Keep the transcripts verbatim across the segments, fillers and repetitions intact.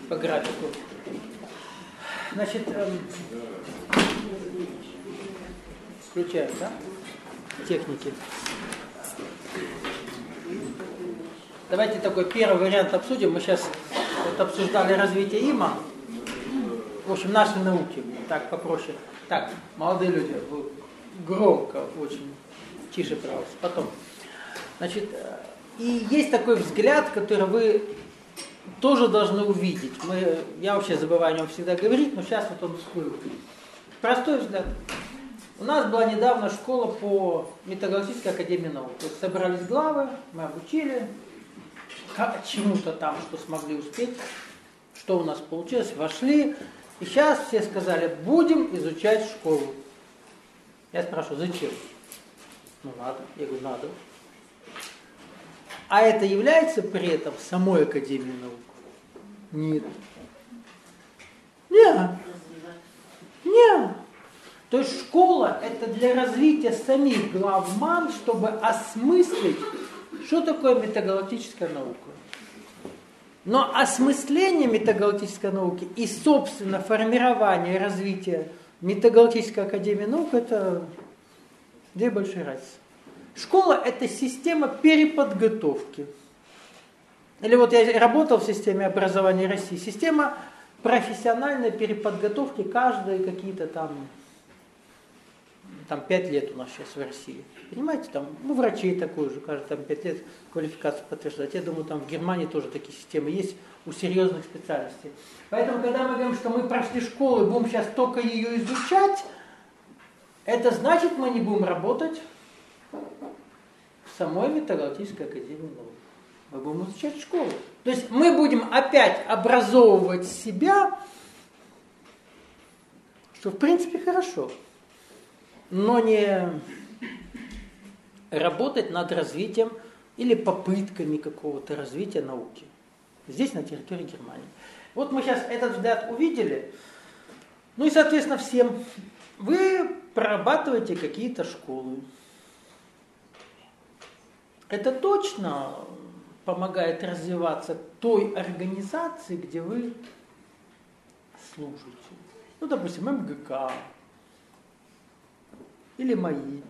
по графику. Значит, эм, включаем, да? Техники. Давайте такой первый вариант обсудим. Мы сейчас вот обсуждали развитие ИМА. В общем, нашей науки. Так, попроще. Так, молодые люди, вы громко очень. Тише, пожалуйста. Потом. Значит, и есть такой взгляд, который вы тоже должны увидеть. Мы, я вообще забываю о нем всегда говорить, но сейчас вот он всплыл. Простой взгляд. У нас была недавно школа по Металлургической академии наук. То есть собрались главы, мы обучили чему-то там, что смогли успеть, что у нас получилось, вошли. И сейчас все сказали, будем изучать школу. Я спрашиваю, зачем? Ну надо. Я говорю, надо. А это является при этом самой Академией наук? Нет. Нет. Нет. То есть школа это для развития самих главман, чтобы осмыслить, что такое метагалактическая наука. Но осмысление метагалактической науки и, собственно, формирование и развитие Метагалактической академии наук это две большие разницы. Школа это система переподготовки. Или вот я работал в системе образования России. Система профессиональной переподготовки каждые какие-то там, там пять лет у нас сейчас в России. Понимаете, там, ну, врачей такой же, каждые там пять лет квалификацию подтверждать. Я думаю, там в Германии тоже такие системы есть у серьезных специальностей. Поэтому, когда мы говорим, что мы прошли школу и будем сейчас только ее изучать, это значит, мы не будем работать в самой Металлургической академии наук. Мы будем изучать школу. То есть мы будем опять образовывать себя, что в принципе хорошо, но не работать над развитием или попытками какого-то развития науки. Здесь, на территории Германии. Вот мы сейчас этот взгляд увидели. Ну и, соответственно, всем. Вы прорабатываете какие-то школы. Это точно помогает развиваться той организации, где вы служите. Ну, допустим, эм гэ ка. Или МАИ.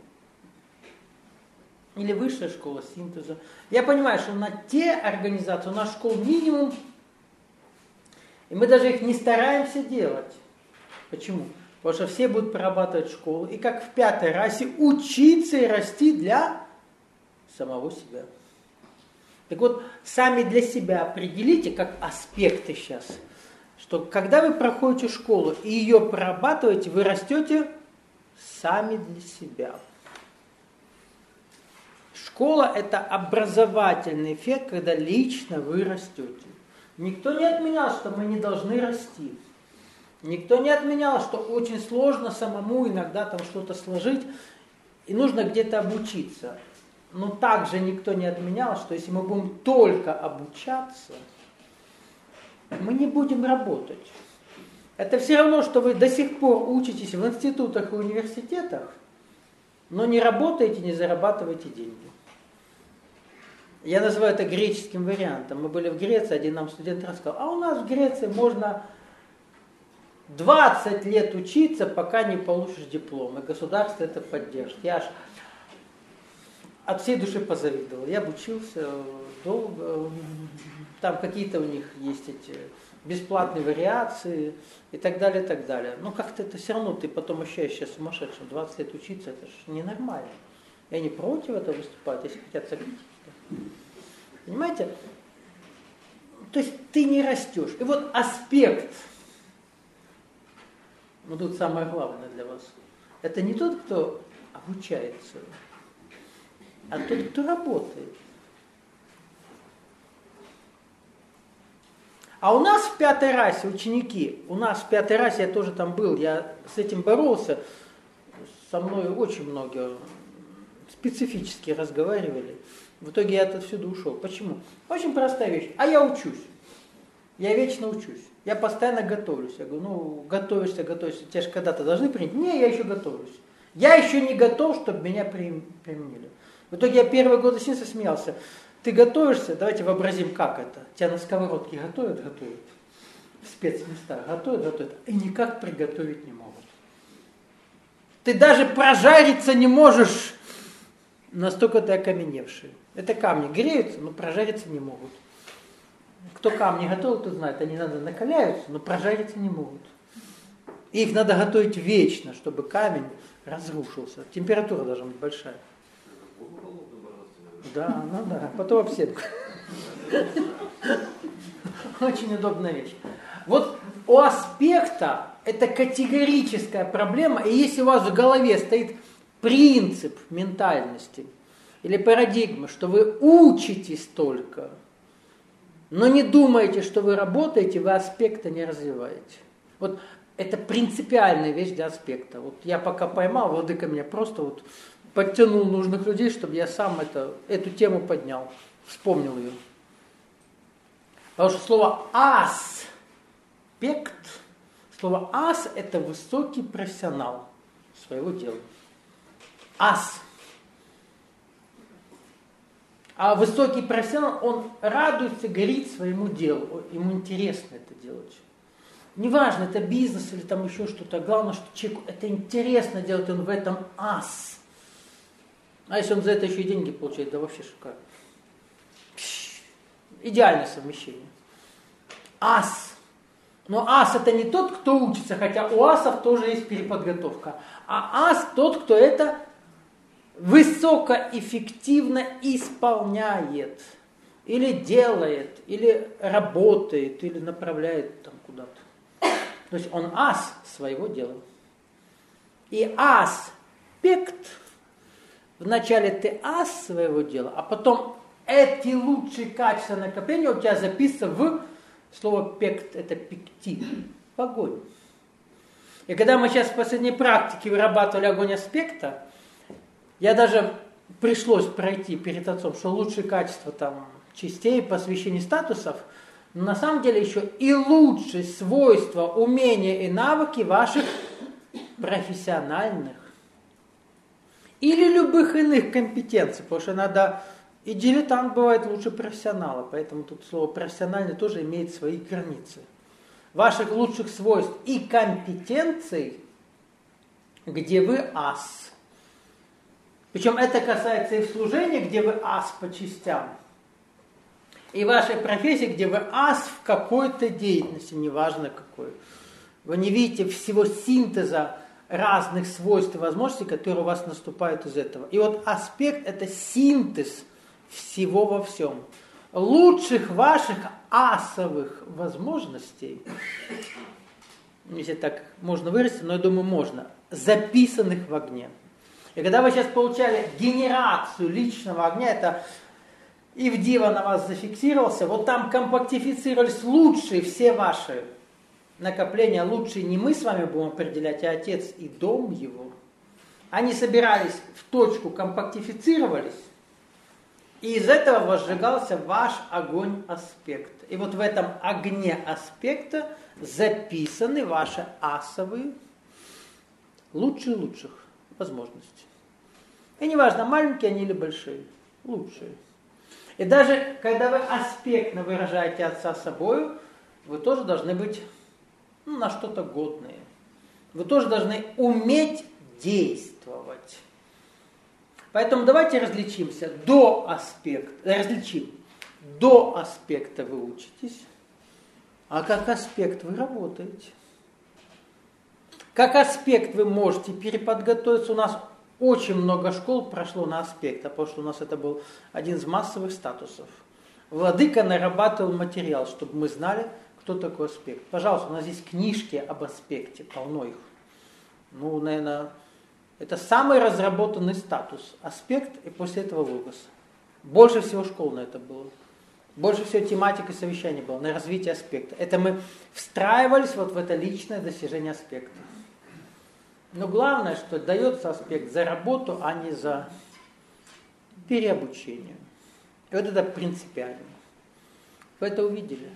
Или высшая школа синтеза. Я понимаю, что на те организации у нас школ минимум, и мы даже их не стараемся делать. Почему? Потому что все будут прорабатывать школу, и как в пятой расе учиться и расти для самого себя. Так вот, сами для себя определите, как аспекты сейчас, что когда вы проходите школу и ее прорабатываете, вы растете сами для себя. Школа – это образовательный эффект, когда лично вы растете. Никто не отменял, что мы не должны расти. Никто не отменял, что очень сложно самому иногда там что-то сложить, и нужно где-то обучиться. Но также никто не отменял, что если мы будем только обучаться, мы не будем работать. Это все равно, что вы до сих пор учитесь в институтах и университетах, но не работаете, не зарабатываете деньги. Я называю это греческим вариантом. Мы были в Греции, один нам студент рассказал, а у нас в Греции можно двадцать лет учиться, пока не получишь диплом, и государство это поддержит. Я аж от всей души позавидовал. Я обучился долго, там какие-то у них есть эти бесплатные вариации и так далее, и так далее. Но как-то это все равно, ты потом ощущаешь себя сумасшедшим. двадцать лет учиться, это же ненормально. Я не против этого выступать, если хотят согреть. Понимаете? То есть ты не растешь. И вот аспект, ну тут самое главное для вас, это не тот, кто обучается, а тот, кто работает. А у нас в пятой расе ученики, у нас в пятой расе, я тоже там был, я с этим боролся, со мной очень много специфически разговаривали. В итоге я отсюда ушел. Почему? Очень простая вещь. А я учусь. Я вечно учусь. Я постоянно готовлюсь. Я говорю, ну, готовишься, готовишься. Тебя же когда-то должны принять. Не, я еще готовлюсь. Я еще не готов, чтобы меня применили. В итоге я первый год сидел, смеялся. Ты готовишься? Давайте вообразим, как это. Тебя на сковородке готовят, готовят. в спецместах готовят, готовят, и никак приготовить не могут. Ты даже прожариться не можешь, настолько ты окаменевший. Это камни греются, но прожариться не могут. Кто камни готовил, тот знает, они надо накаляются, но прожариться не могут. И их надо готовить вечно, чтобы камень разрушился. Температура должна быть большая. Да, ну да, потом об стенку. Очень удобная вещь. Вот у аспекта это категорическая проблема, и если у вас в голове стоит принцип ментальности или парадигма, что вы учитесь только, но не думаете, что вы работаете, вы аспекта не развиваете. Вот это принципиальная вещь для аспекта. Вот я пока поймал, владыка меня просто вот подтянул нужных людей, чтобы я сам это, эту тему поднял, вспомнил ее. Потому что слово аспект, слово ас – это высокий профессионал своего дела. Ас. А высокий профессионал, он радуется, горит своему делу. Ему интересно это делать. Неважно, это бизнес или там еще что-то. Главное, что человеку это интересно делать, он в этом ас. А если он за это еще и деньги получает, да вообще шикарно. Идеальное совмещение. Ас. Но ас это не тот, кто учится, хотя у асов тоже есть переподготовка. А ас тот, кто это высокоэффективно исполняет. Или делает, или работает, или направляет там куда-то. То есть он ас своего дела. И аспект, вначале ты ас своего дела, а потом эти лучшие качества накопления у тебя записаны в слово пект, это пекти, огонь. И когда мы сейчас в последней практике вырабатывали огонь аспекта, я даже пришлось пройти перед отцом, что лучшие качества там частей, посвящений статусов, но на самом деле еще и лучшие свойства, умения и навыки ваших профессиональных или любых иных компетенций, потому что иногда и дилетант бывает лучше профессионала, поэтому тут слово профессиональный тоже имеет свои границы. Ваших лучших свойств и компетенций, где вы ас. Причем это касается и в служении, где вы ас по частям, и вашей профессии, где вы ас в какой-то деятельности, неважно какой. Вы не видите всего синтеза разных свойств и возможностей, которые у вас наступают из этого. И вот аспект – это синтез всего во всем. Лучших ваших асовых возможностей, если так можно выразиться, но я думаю, можно, записанных в огне. И когда вы сейчас получали генерацию личного огня, это Ивдива на вас зафиксировался, вот там компактифицировались лучшие все ваши накопления, лучшие не мы с вами будем определять, а Отец и дом его. Они собирались в точку, компактифицировались, и из этого возжигался ваш огонь аспекта. И вот в этом огне аспекта записаны ваши асовые лучшие лучших возможности. И неважно, маленькие они или большие, лучшие. И даже когда вы аспектно выражаете Отца собою, вы тоже должны быть ну, на что-то годные. Вы тоже должны уметь действовать. Поэтому давайте различимся. До аспекта, различим. До аспекта вы учитесь, а как аспект вы работаете. Как аспект вы можете переподготовиться. У нас очень много школ прошло на аспект, потому что у нас это был один из массовых статусов. Владыка нарабатывал материал, чтобы мы знали, кто такой аспект. Пожалуйста, у нас здесь книжки об аспекте, полно их. Ну, наверное, это самый разработанный статус. Аспект и после этого логос. Больше всего школ на это было. Больше всего тематик и совещаний было на развитие аспекта. Это мы встраивались вот в это личное достижение аспекта. Но главное, что дается аспект за работу, а не за переобучение. И вот это принципиально. Вы это увидели.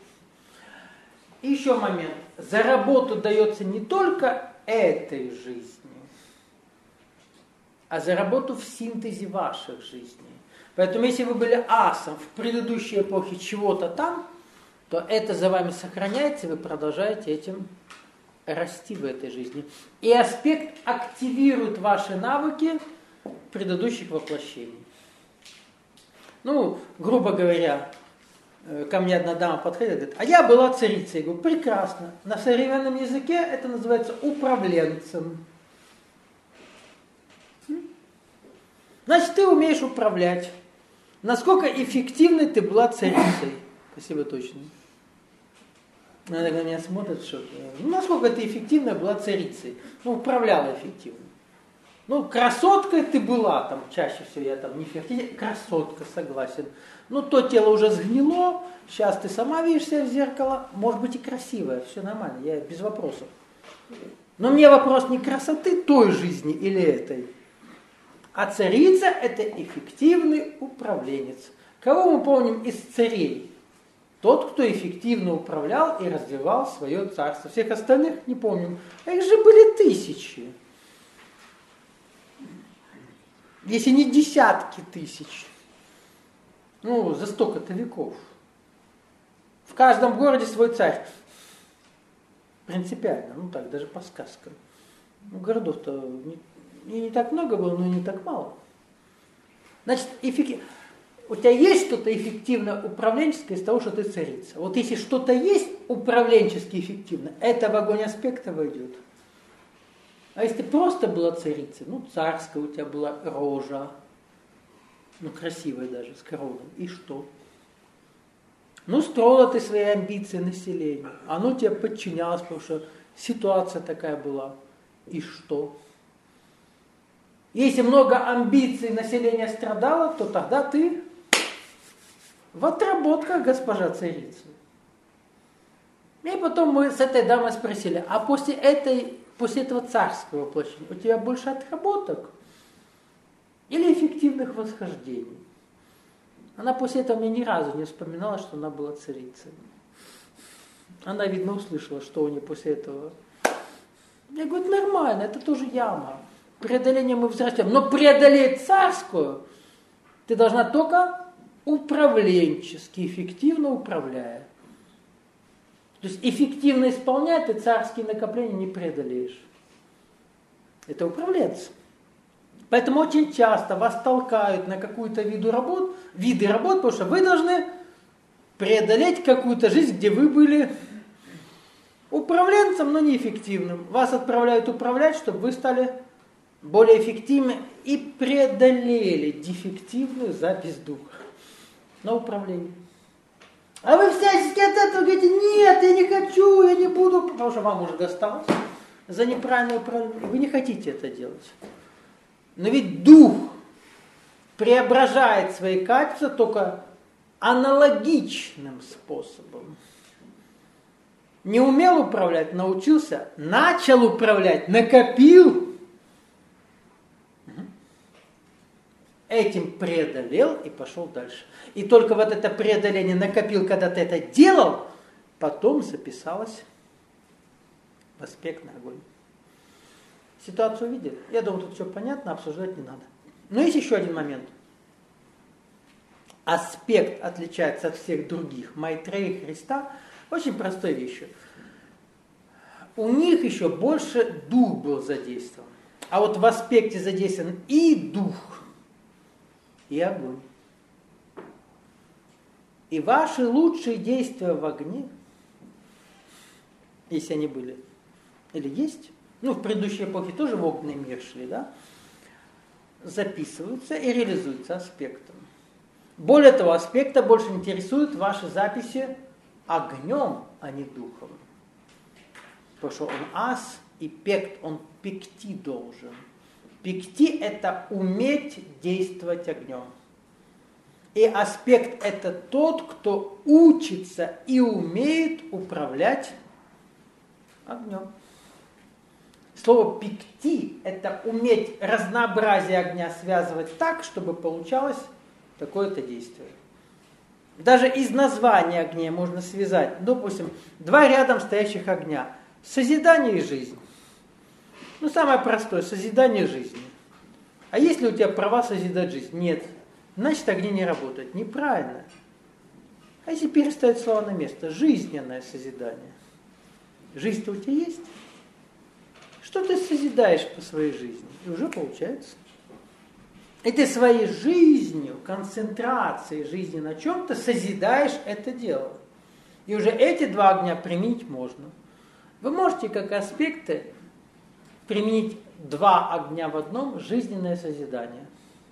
И еще момент. За работу дается не только этой жизни, а за работу в синтезе ваших жизней. Поэтому если вы были асом в предыдущей эпохе чего-то там, то это за вами сохраняется, и вы продолжаете этим расти в этой жизни. И аспект активирует ваши навыки предыдущих воплощений. Ну, грубо говоря, ко мне одна дама подходит и говорит, а я была царицей. Я говорю, прекрасно. На современном языке это называется управленцем. Значит, ты умеешь управлять. Насколько эффективной ты была царицей? Спасибо, точно. Она на меня смотрит в шоке. Ну, насколько ты эффективно была царицей? Ну, управляла эффективно. Ну, красоткой ты была, там, чаще всего я там не фертиль, красотка, согласен. Ну, то тело уже сгнило, сейчас ты сама видишь себя в зеркало, может быть и красивая, все нормально, я без вопросов. Но мне вопрос не красоты той жизни или этой, а царица это эффективный управленец. Кого мы помним из царей? Тот, кто эффективно управлял и развивал свое царство. Всех остальных не помним. А их же были тысячи. Если не десятки тысяч. Ну, за столько-то веков. В каждом городе свой царь. Принципиально. Ну так, даже по сказкам. Ну, городов-то не, не, не так много было, но и не так мало. Значит, эффективно. У тебя есть что-то эффективно управленческое из того, что ты царица. Вот если что-то есть управленчески эффективно, это в огонь аспекта войдет. А если ты просто была царицей, ну царская у тебя была рожа, ну красивая даже, с короной, и что? Ну строила ты свои амбиции населению, оно тебе подчинялось, потому что ситуация такая была, и что? Если много амбиций населения страдало, то тогда ты в отработках, госпожа царица. И потом мы с этой дамой спросили, а после, этой, после этого царского воплощения у тебя больше отработок или эффективных восхождений? Она после этого мне ни разу не вспоминала, что она была царицей. Она, видно, услышала, что у нее после этого. Я говорю, нормально, это тоже яма. Преодоление мы взрастем. Но преодолеть царскую ты должна только управленчески, эффективно управляя. То есть эффективно исполняя, ты царские накопления не преодолеешь. Это управленцы. Поэтому очень часто вас толкают на какую-то виду работ, виды работ, потому что вы должны преодолеть какую-то жизнь, где вы были управленцем, но неэффективным. Вас отправляют управлять, чтобы вы стали более эффективны и преодолели дефективную запись духа на управление. А вы всячески от этого говорите, нет, я не хочу, я не буду, потому что вам уже досталось за неправильное управление. Вы не хотите это делать. Но ведь дух преображает свои качества только аналогичным способом. Не умел управлять, научился, начал управлять, накопил. Этим преодолел и пошел дальше. И только вот это преодоление накопил, когда ты это делал, потом записалось в аспектный огонь. Ситуацию увидели? Я думаю, тут все понятно, обсуждать не надо. Но есть еще один момент. Аспект отличается от всех других. Майтрея и Христа очень простой вещью. У них еще больше дух был задействован. А вот в аспекте задействован и дух, и огонь. И ваши лучшие действия в огне, если они были, или есть, ну, в предыдущей эпохе тоже в огненный мир шли, да, записываются и реализуются аспектом. Более того, аспекта больше интересуют ваши записи огнем, а не духом. Потому что он ас и пект, он пекти должен. Пекти – это уметь действовать огнем. И аспект – это тот, кто учится и умеет управлять огнем. Слово «пекти» – это уметь разнообразие огня связывать так, чтобы получалось такое-то действие. Даже из названия огня можно связать, допустим, два рядом стоящих огня. Созидание и жизнь. Ну, самое простое – созидание жизни. А есть ли у тебя права созидать жизнь? Нет. Значит, огни не работают. Неправильно. А если переставить слова на место? Жизненное созидание. Жизнь-то у тебя есть? Что ты созидаешь по своей жизни? И уже получается. И ты своей жизнью, концентрацией жизни на чем-то созидаешь это дело. И уже эти два огня применить можно. Вы можете как аспекты применить два огня в одном жизненное созидание.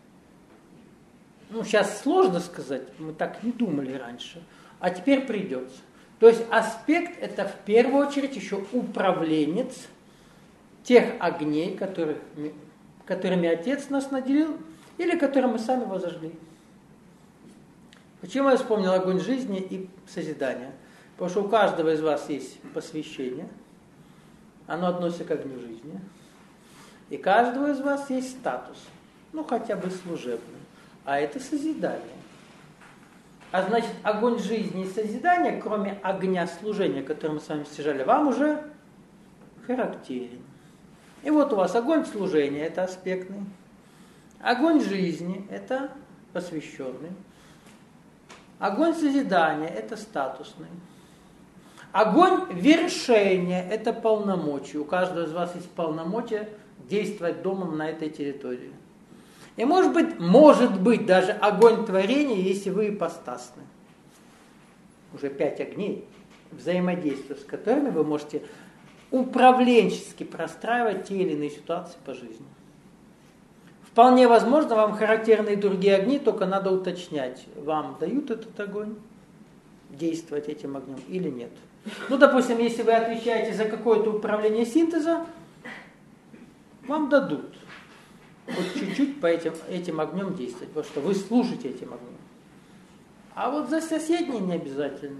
Ну, сейчас сложно сказать, мы так не думали раньше, а теперь придется. То есть аспект – это в первую очередь еще управленец тех огней, которых, которыми Отец нас наделил, или которые мы сами возожгли. Почему я вспомнил огонь жизни и созидания? Потому что у каждого из вас есть посвящение, оно относится к огню жизни. И у каждого из вас есть статус, ну хотя бы служебный, а это созидание. А значит, огонь жизни и созидания, кроме огня служения, который мы с вами стяжали, вам уже характерен. И вот у вас огонь служения, это аспектный. Огонь жизни – это посвященный. Огонь созидания – это статусный. Огонь вершения – это полномочия. У каждого из вас есть полномочия действовать домом на этой территории. И может быть, может быть даже огонь творения, если вы ипостасны. Уже пять огней, взаимодействия с которыми вы можете управленчески простраивать те или иные ситуации по жизни. Вполне возможно, вам характерны и другие огни, только надо уточнять, вам дают этот огонь, действовать этим огнем или нет. Ну, допустим, если вы отвечаете за какое-то управление синтеза, вам дадут вот чуть-чуть по этим, этим огнем действовать, потому что вы служите этим огнем. А вот за соседние не обязательно.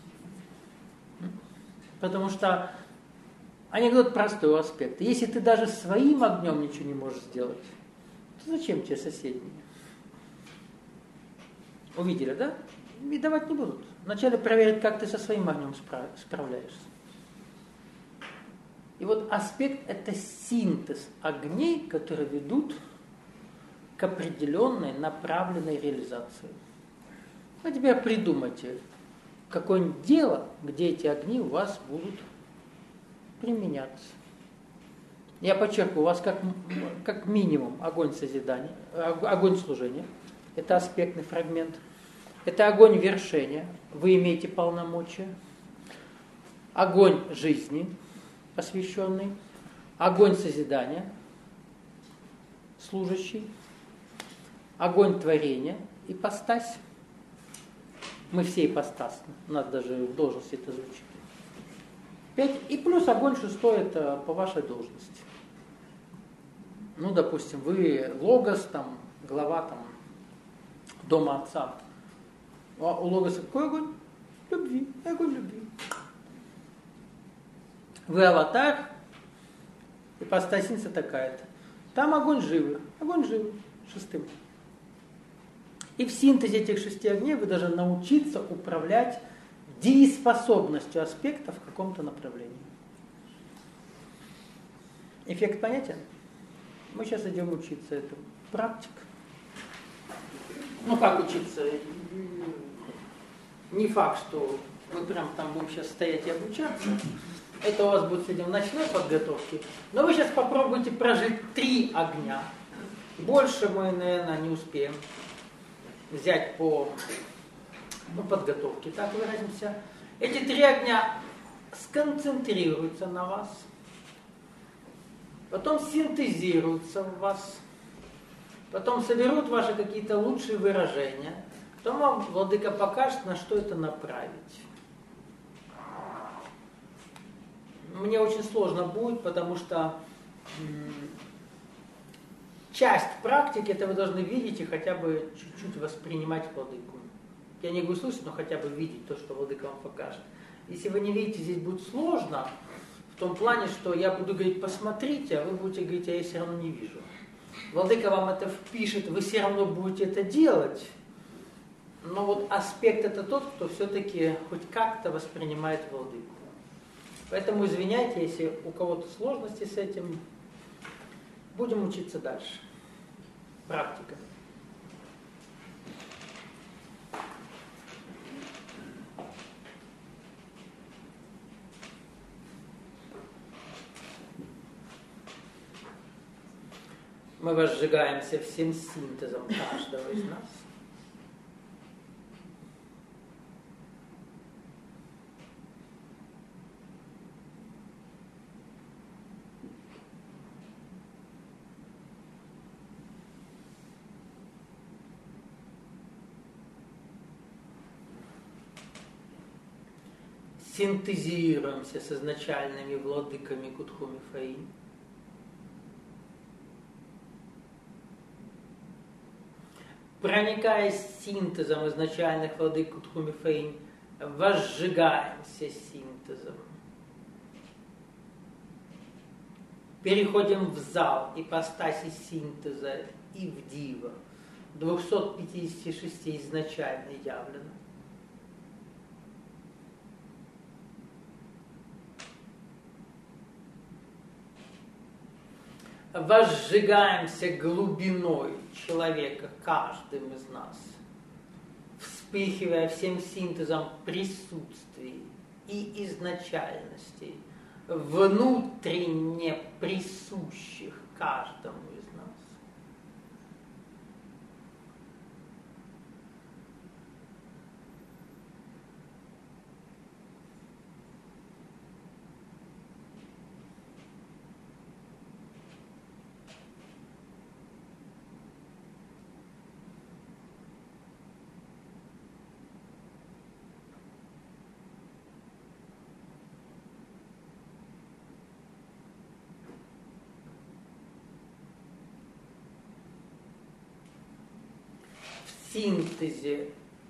Потому что анекдот простой аспект. Если ты даже своим огнем ничего не можешь сделать, то зачем тебе соседние? Увидели, да? И давать не будут. Вначале проверят, как ты со своим огнем справ- справляешься. И вот аспект – это синтез огней, которые ведут к определенной направленной реализации. А теперь придумайте какое-нибудь дело, где эти огни у вас будут применяться. Я подчеркиваю, у вас как, как минимум огонь созидания, огонь служения. Это аспектный фрагмент. Это огонь вершения. Вы имеете полномочия. Огонь жизни, посвященный. Огонь созидания, служащий. Огонь творения, ипостась. Мы все ипостасны. У нас даже в должности это звучит. Пять. И плюс огонь шестой, это по вашей должности. Ну, допустим, вы логос, там, глава там, дома отца. А у логоса какой огонь? Любви. Огонь любви. Вы аватар, ипостасница такая-то. Там огонь живы. Огонь живы. Шестым. И в синтезе этих шести огней вы должны научиться управлять дееспособностью аспектов в каком-то направлении. Эффект понятен? Мы сейчас идем учиться этому. Практика. Ну как учиться? Не факт, что мы прям там будем сейчас стоять и обучаться. Это у вас будет сегодня в ночной подготовке. Но вы сейчас попробуйте прожить три огня. Больше мы, наверное, не успеем взять по ну, подготовке, так выразимся. Эти три огня сконцентрируются на вас, потом синтезируются в вас, потом соберут ваши какие-то лучшие выражения, потом вам владыка покажет, на что это направить. Мне очень сложно будет, потому что м- часть практики, это вы должны видеть и хотя бы чуть-чуть воспринимать владыку. Я не буду слышать, но хотя бы видеть то, что владыка вам покажет. Если вы не видите, здесь будет сложно, в том плане, что я буду говорить, посмотрите, а вы будете говорить, а я все равно не вижу. Владыка вам это впишет, вы все равно будете это делать. Но вот аспект это тот, кто все-таки хоть как-то воспринимает владыку. Поэтому извиняйте, если у кого-то сложности с этим. Будем учиться дальше. Практика. Мы возжигаемся всем синтезом каждого из нас. Синтезируемся с изначальными владыками Кутхуми Фаинь. Проникая синтезом изначальных владык Кутхуми Фаинь, возжигаемся синтезом. Переходим в зал ипостаси синтеза и в дива. двухсот пятидесяти шести изначально явлено. Возжигаемся глубиной человека, каждым из нас, вспыхивая всем синтезом присутствий и изначальностей, внутренне присущих каждому из нас. В синтезе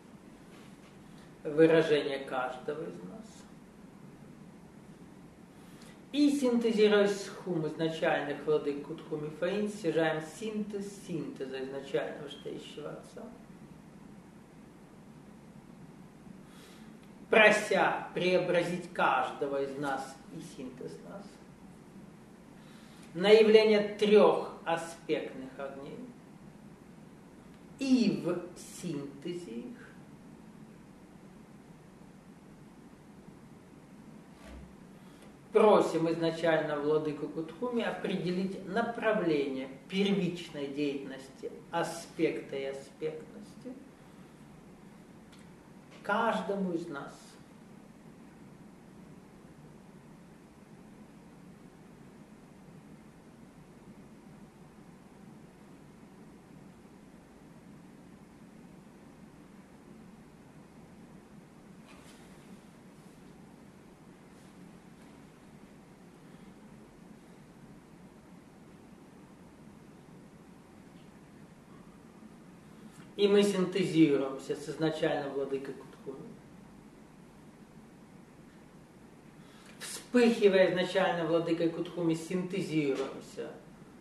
выражения каждого из нас. И синтезируясь хум изначальных владык Кутхуми Фаинь, стяжаем синтез синтеза изначального Штающего Отца. Прося преобразить каждого из нас и синтез нас на явление трех аспектных огней. И в синтезе их просим изначально владыку Кутхуми определить направление первичной деятельности, аспекта и аспектности каждому из нас. И мы синтезируемся с изначальным владыкой Кутхуми. Вспыхивая изначально владыкой Кутхуми, синтезируемся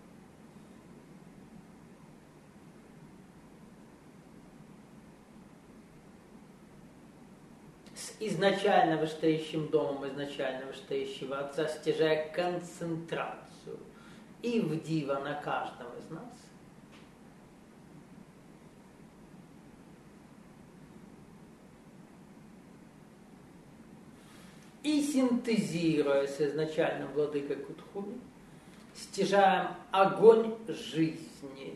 с изначально вышестоящим домом изначально вышестоящего Отца, стяжая концентрацию и в дива на каждом из нас. И синтезируя с изначальным владыкой Кутхуми, стяжаем огонь жизни,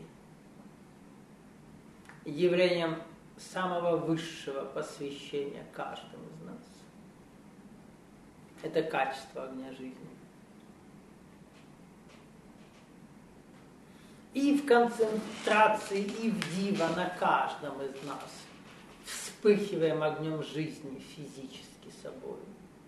явлением самого высшего посвящения каждому из нас. Это качество огня жизни. И в концентрации, и в дива на каждом из нас вспыхиваем огнем жизни физически собой.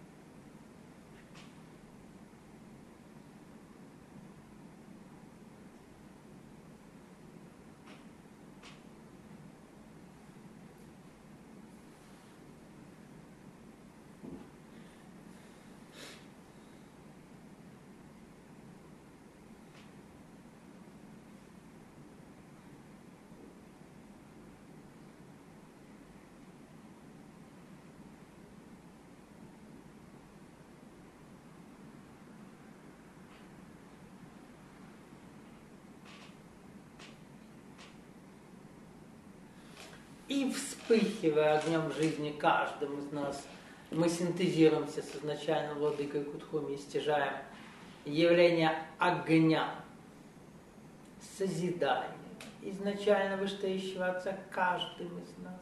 И вспыхивая огнем жизни каждым из нас, мы синтезируемся с изначальным владыкой Кутхуми и стяжаем явление огня созидания изначально вышестоящего Отца каждым из нас.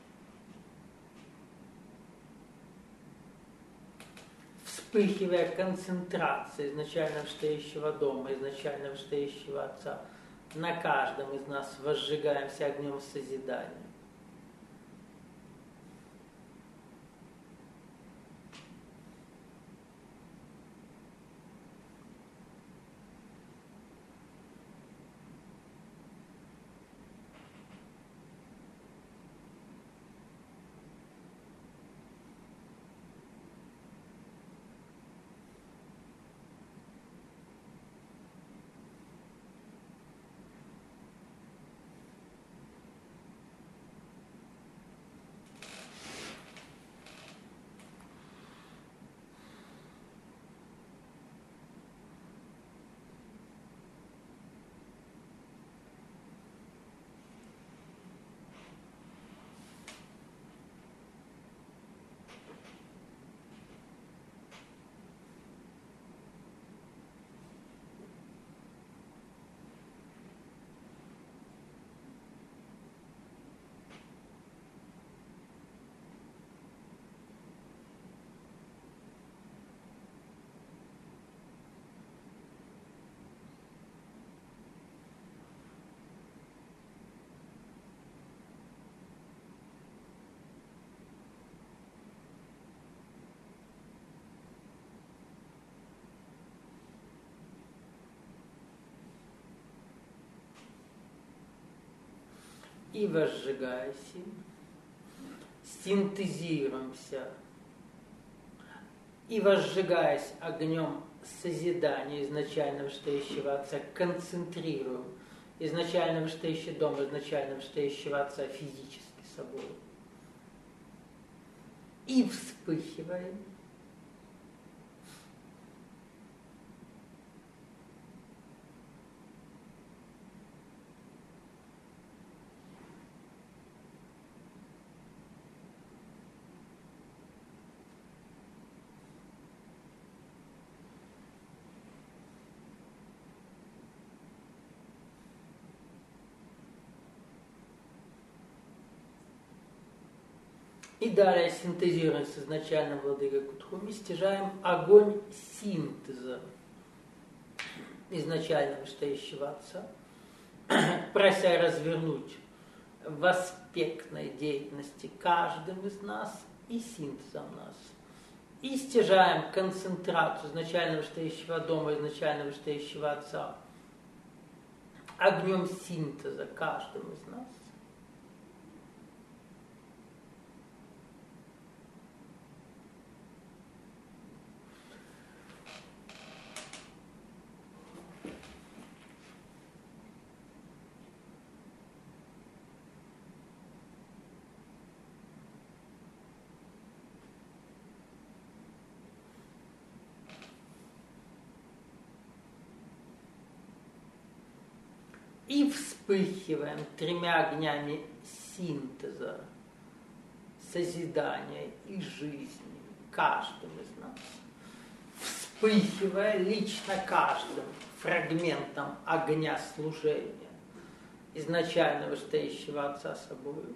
Вспыхивая концентрация изначально вышестоящего дома, изначально вышестоящего Отца, на каждом из нас возжигаемся огнем созидания. И возжигаясь им, синтезируемся, и возжигаясь огнем созидания изначально вышестоящего Отца, концентрируем изначально вышестоящий дом, изначально вышестоящего Отца физически собой. И вспыхиваем. И далее, синтезируя с изначальным владыкой Кутхуми, стяжаем огонь синтеза изначально вышестоящего Отца, прося развернуть в аспектной деятельности каждым из нас и синтезом нас. И стяжаем концентрацию изначально вышестоящего дома, изначально вышестоящего Отца, огнем синтеза каждым из нас. И вспыхиваем тремя огнями синтеза, созидания и жизни каждым из нас. Вспыхивая лично каждым фрагментом огня служения изначально вышестоящего Отца собою.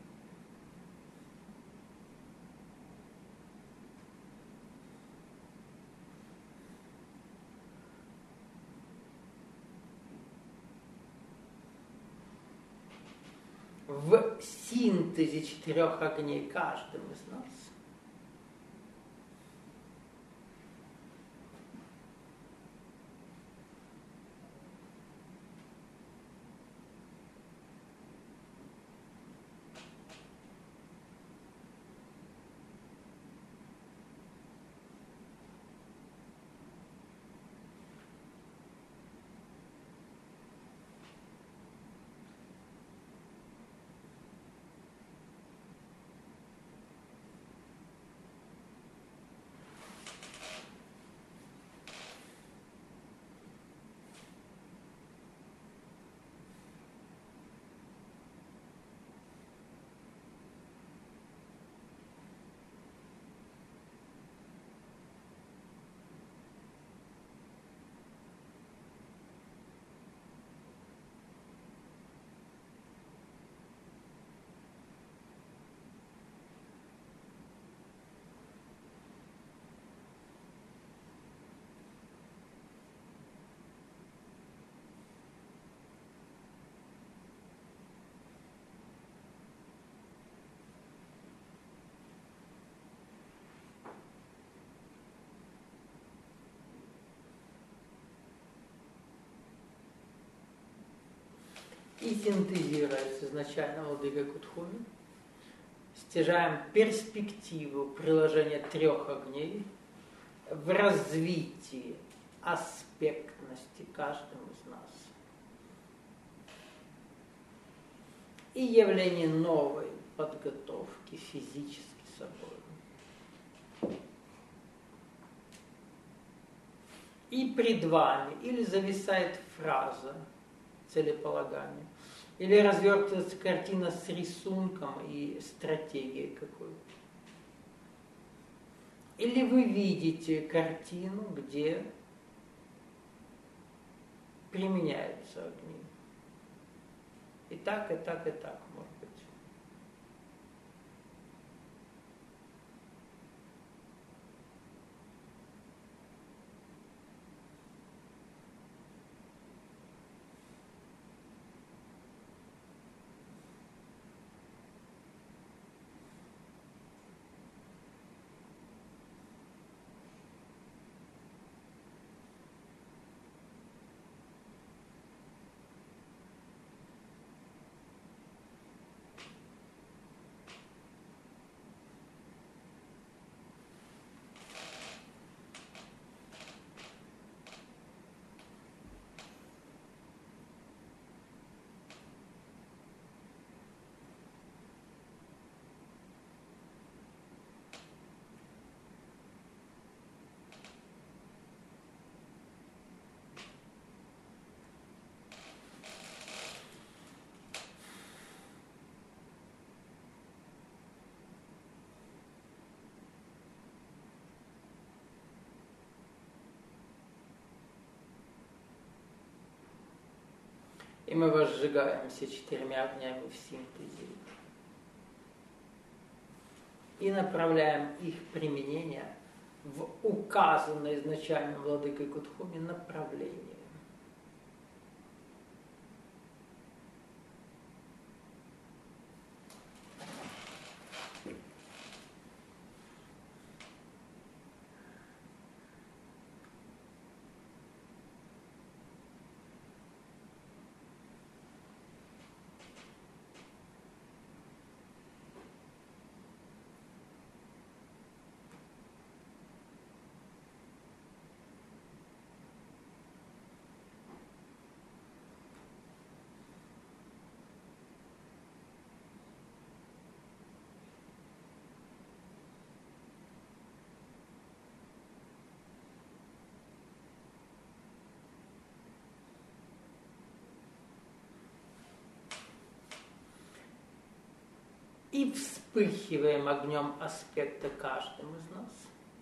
В синтезе четырех огней каждым из нас. и синтезируя с изначально владыкой Кутхуми, стяжаем перспективу приложения трех огней в развитии аспектности каждому из нас и явление новой подготовки физически собой. И пред вами или зависает фраза целеполагания, или развертывается картина с рисунком и стратегией какой-то. Или вы видите картину, где применяются огни. И так, и так, и так, может быть. И мы возжигаемся четырьмя огнями в синтезе. И направляем их применение в указанное изначально владыкой Кутхуми направление. И вспыхиваем огнем аспекта каждым из нас.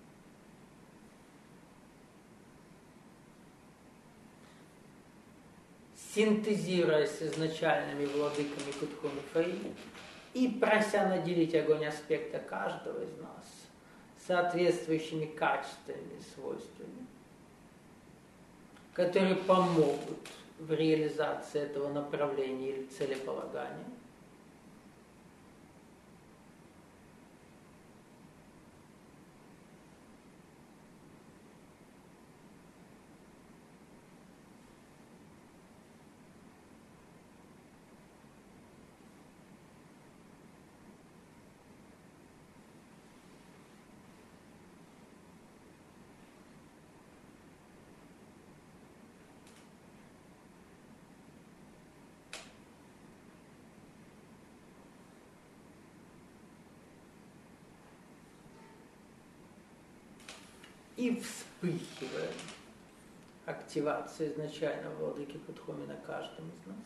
Синтезируя с изначальными владыками Кутхуми Фэй и прося наделить огонь аспекта каждого из нас соответствующими качествами и свойствами, которые помогут в реализации этого направления или целеполагания. И вспыхиваем активацию изначально владыки Кутхуми на каждом из нас.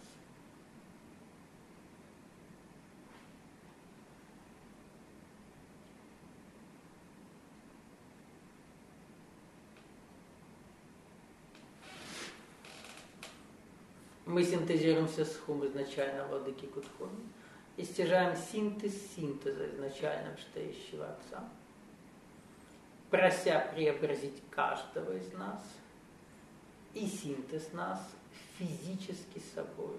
Мы синтезируемся с хум изначально владыки Кутхуми и стяжаем синтез синтеза изначально Штающего Отца, прося преобразить каждого из нас и синтез нас физически собой.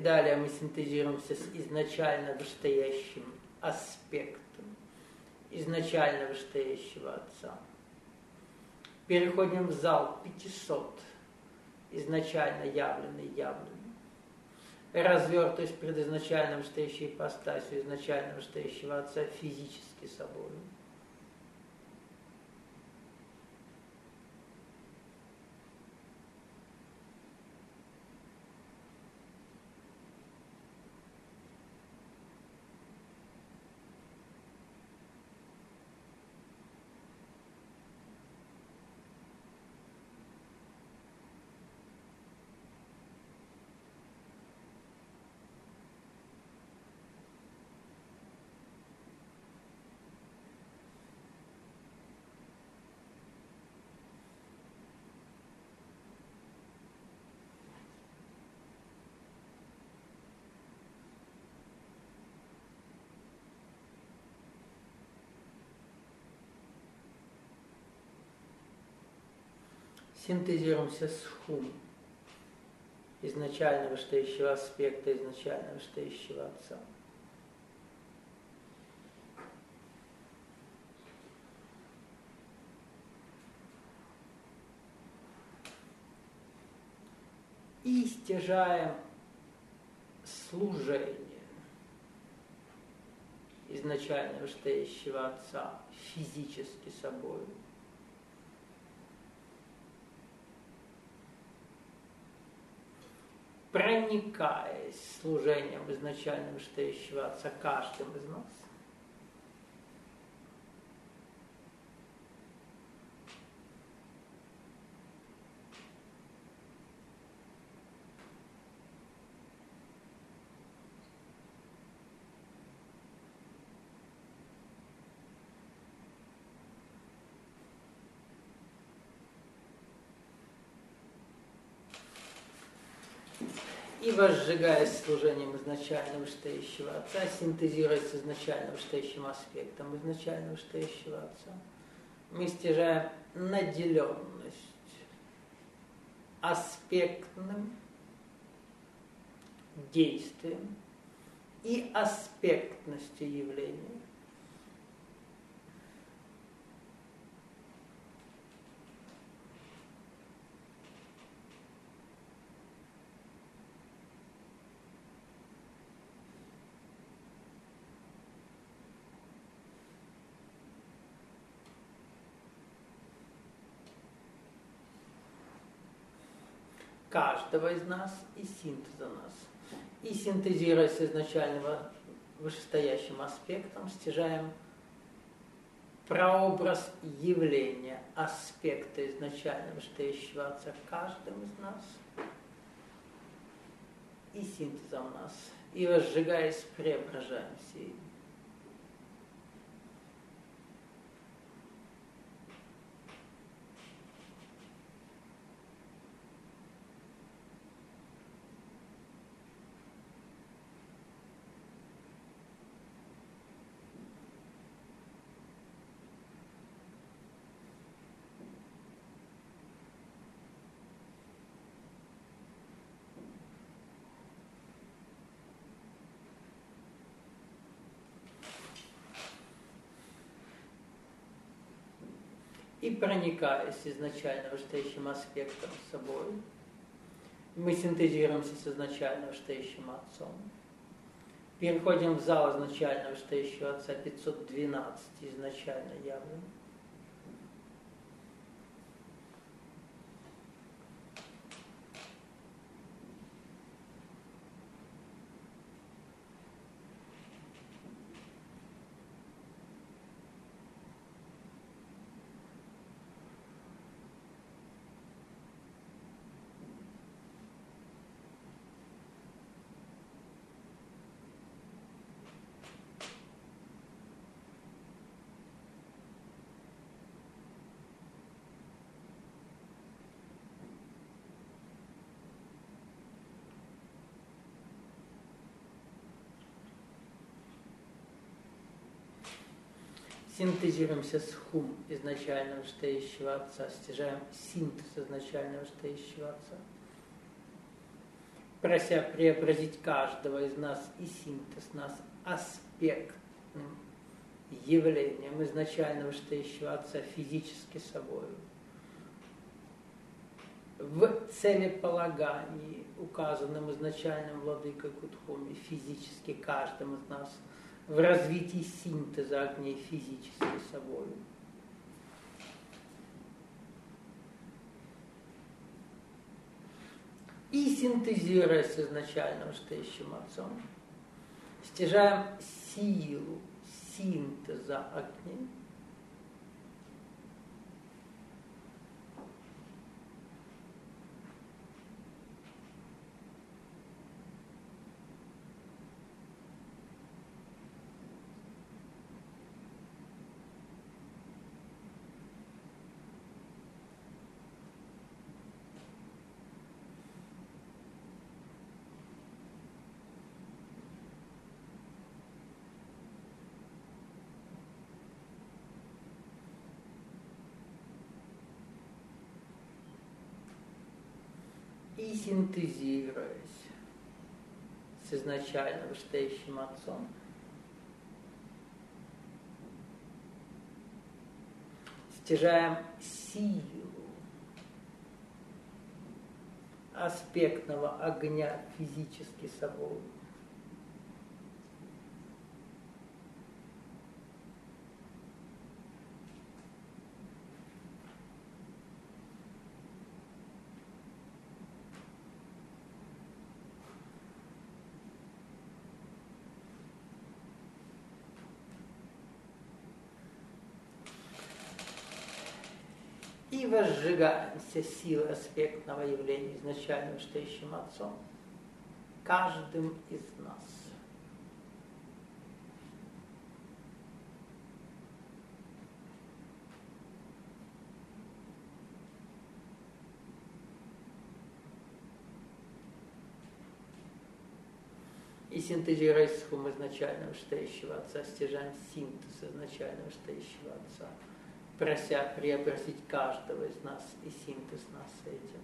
далее мы синтезируемся с изначально вышестоящим аспектом изначально вышестоящего Отца. Переходим в зал пятисот, изначально явленный явленным. Развертываясь пред изначально вышестоящей ипостасью изначально вышестоящего Отца физически собой. Синтезируемся с хум, изначально вышестоящего аспекта, изначально вышестоящего Отца. И стяжаем служение изначально вышестоящего Отца физически собой. Проникаясь служением изначально вышестоящего Отца каждым из нас. И возжигаясь служением изначально вышестоящего Отца, синтезируясь с изначально вышестоящим аспектом изначально вышестоящего Отца, мы стяжаем наделенность аспектным действием и аспектностью явления. Каждого из нас и синтеза нас. И синтезируясь с изначального вышестоящим аспектом, стяжаем прообраз явления аспекта изначально вышестоящего Отца каждым из нас и синтезом нас. И возжигаясь, преображаемся им. И проникаясь изначально вышестоящим аспектом с собой, мы синтезируемся с изначально вышестоящим Отцом. Переходим в зал изначально вышестоящего Отца пятьсот двенадцать, изначально явным. Синтезируемся с хум изначально вышестоящего Отца, стяжаем синтез изначально вышестоящего Отца. прося преобразить каждого из нас и синтез нас аспектным явлением изначально вышестоящего Отца физически собою. В целеполагании, указанном изначальным владыкой Кутхуми, физически каждым из нас, в развитии синтеза огней физически собою. И синтезируя с изначально вышестоящим Отцом, стяжаем силу синтеза огней, и синтезируясь с изначально вышестоящим Отцом, стяжаем силу аспектного огня физически собой. И возжигаемся силой аспектного явления изначально вышестоящим Отцом, каждым из нас. И синтезируясь с хум изначально вышестоящего Отца, стяжаем синтез изначально вышестоящего Отца, прося преобразить каждого из нас и синтез нас с этим.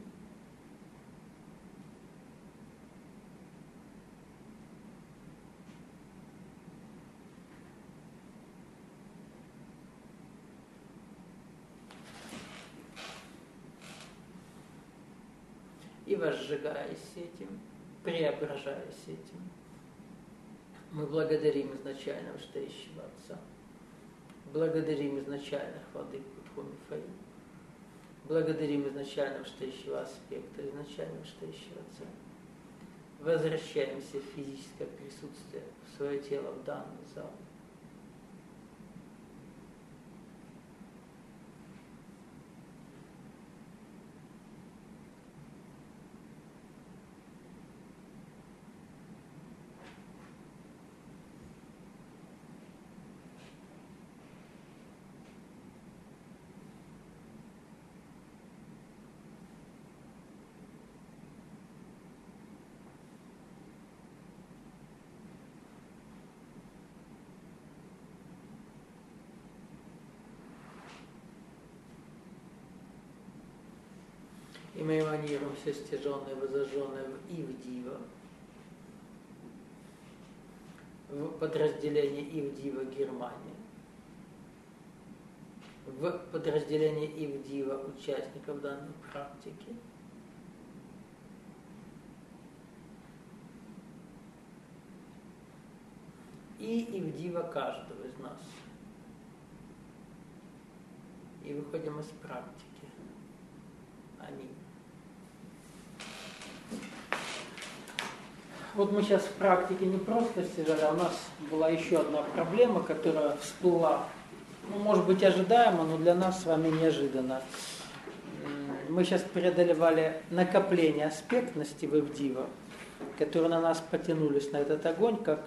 И возжигаясь этим, преображаясь этим, мы благодарим изначально вышестоящего Отца. Благодарим изначальных владык Кутхуми Фэй. Благодарим изначально вышестоящего аспекта, изначально вышестоящего Отца. Возвращаемся в физическое присутствие, в свое тело, в данный зал. И мы эманируем все стяженное, возожженное в Ивдива, в подразделении Ивдива Германия, в подразделении Ивдива участников данной практики, и Ивдива каждого из нас. И выходим из практики. Аминь. Вот мы сейчас в практике не просто стяжали, а у нас была еще одна проблема, которая всплыла, ну, может быть, ожидаемо, но для нас с вами неожиданно. Мы сейчас преодолевали накопление аспектности в Ивдива, которые на нас потянулись на этот огонь, как,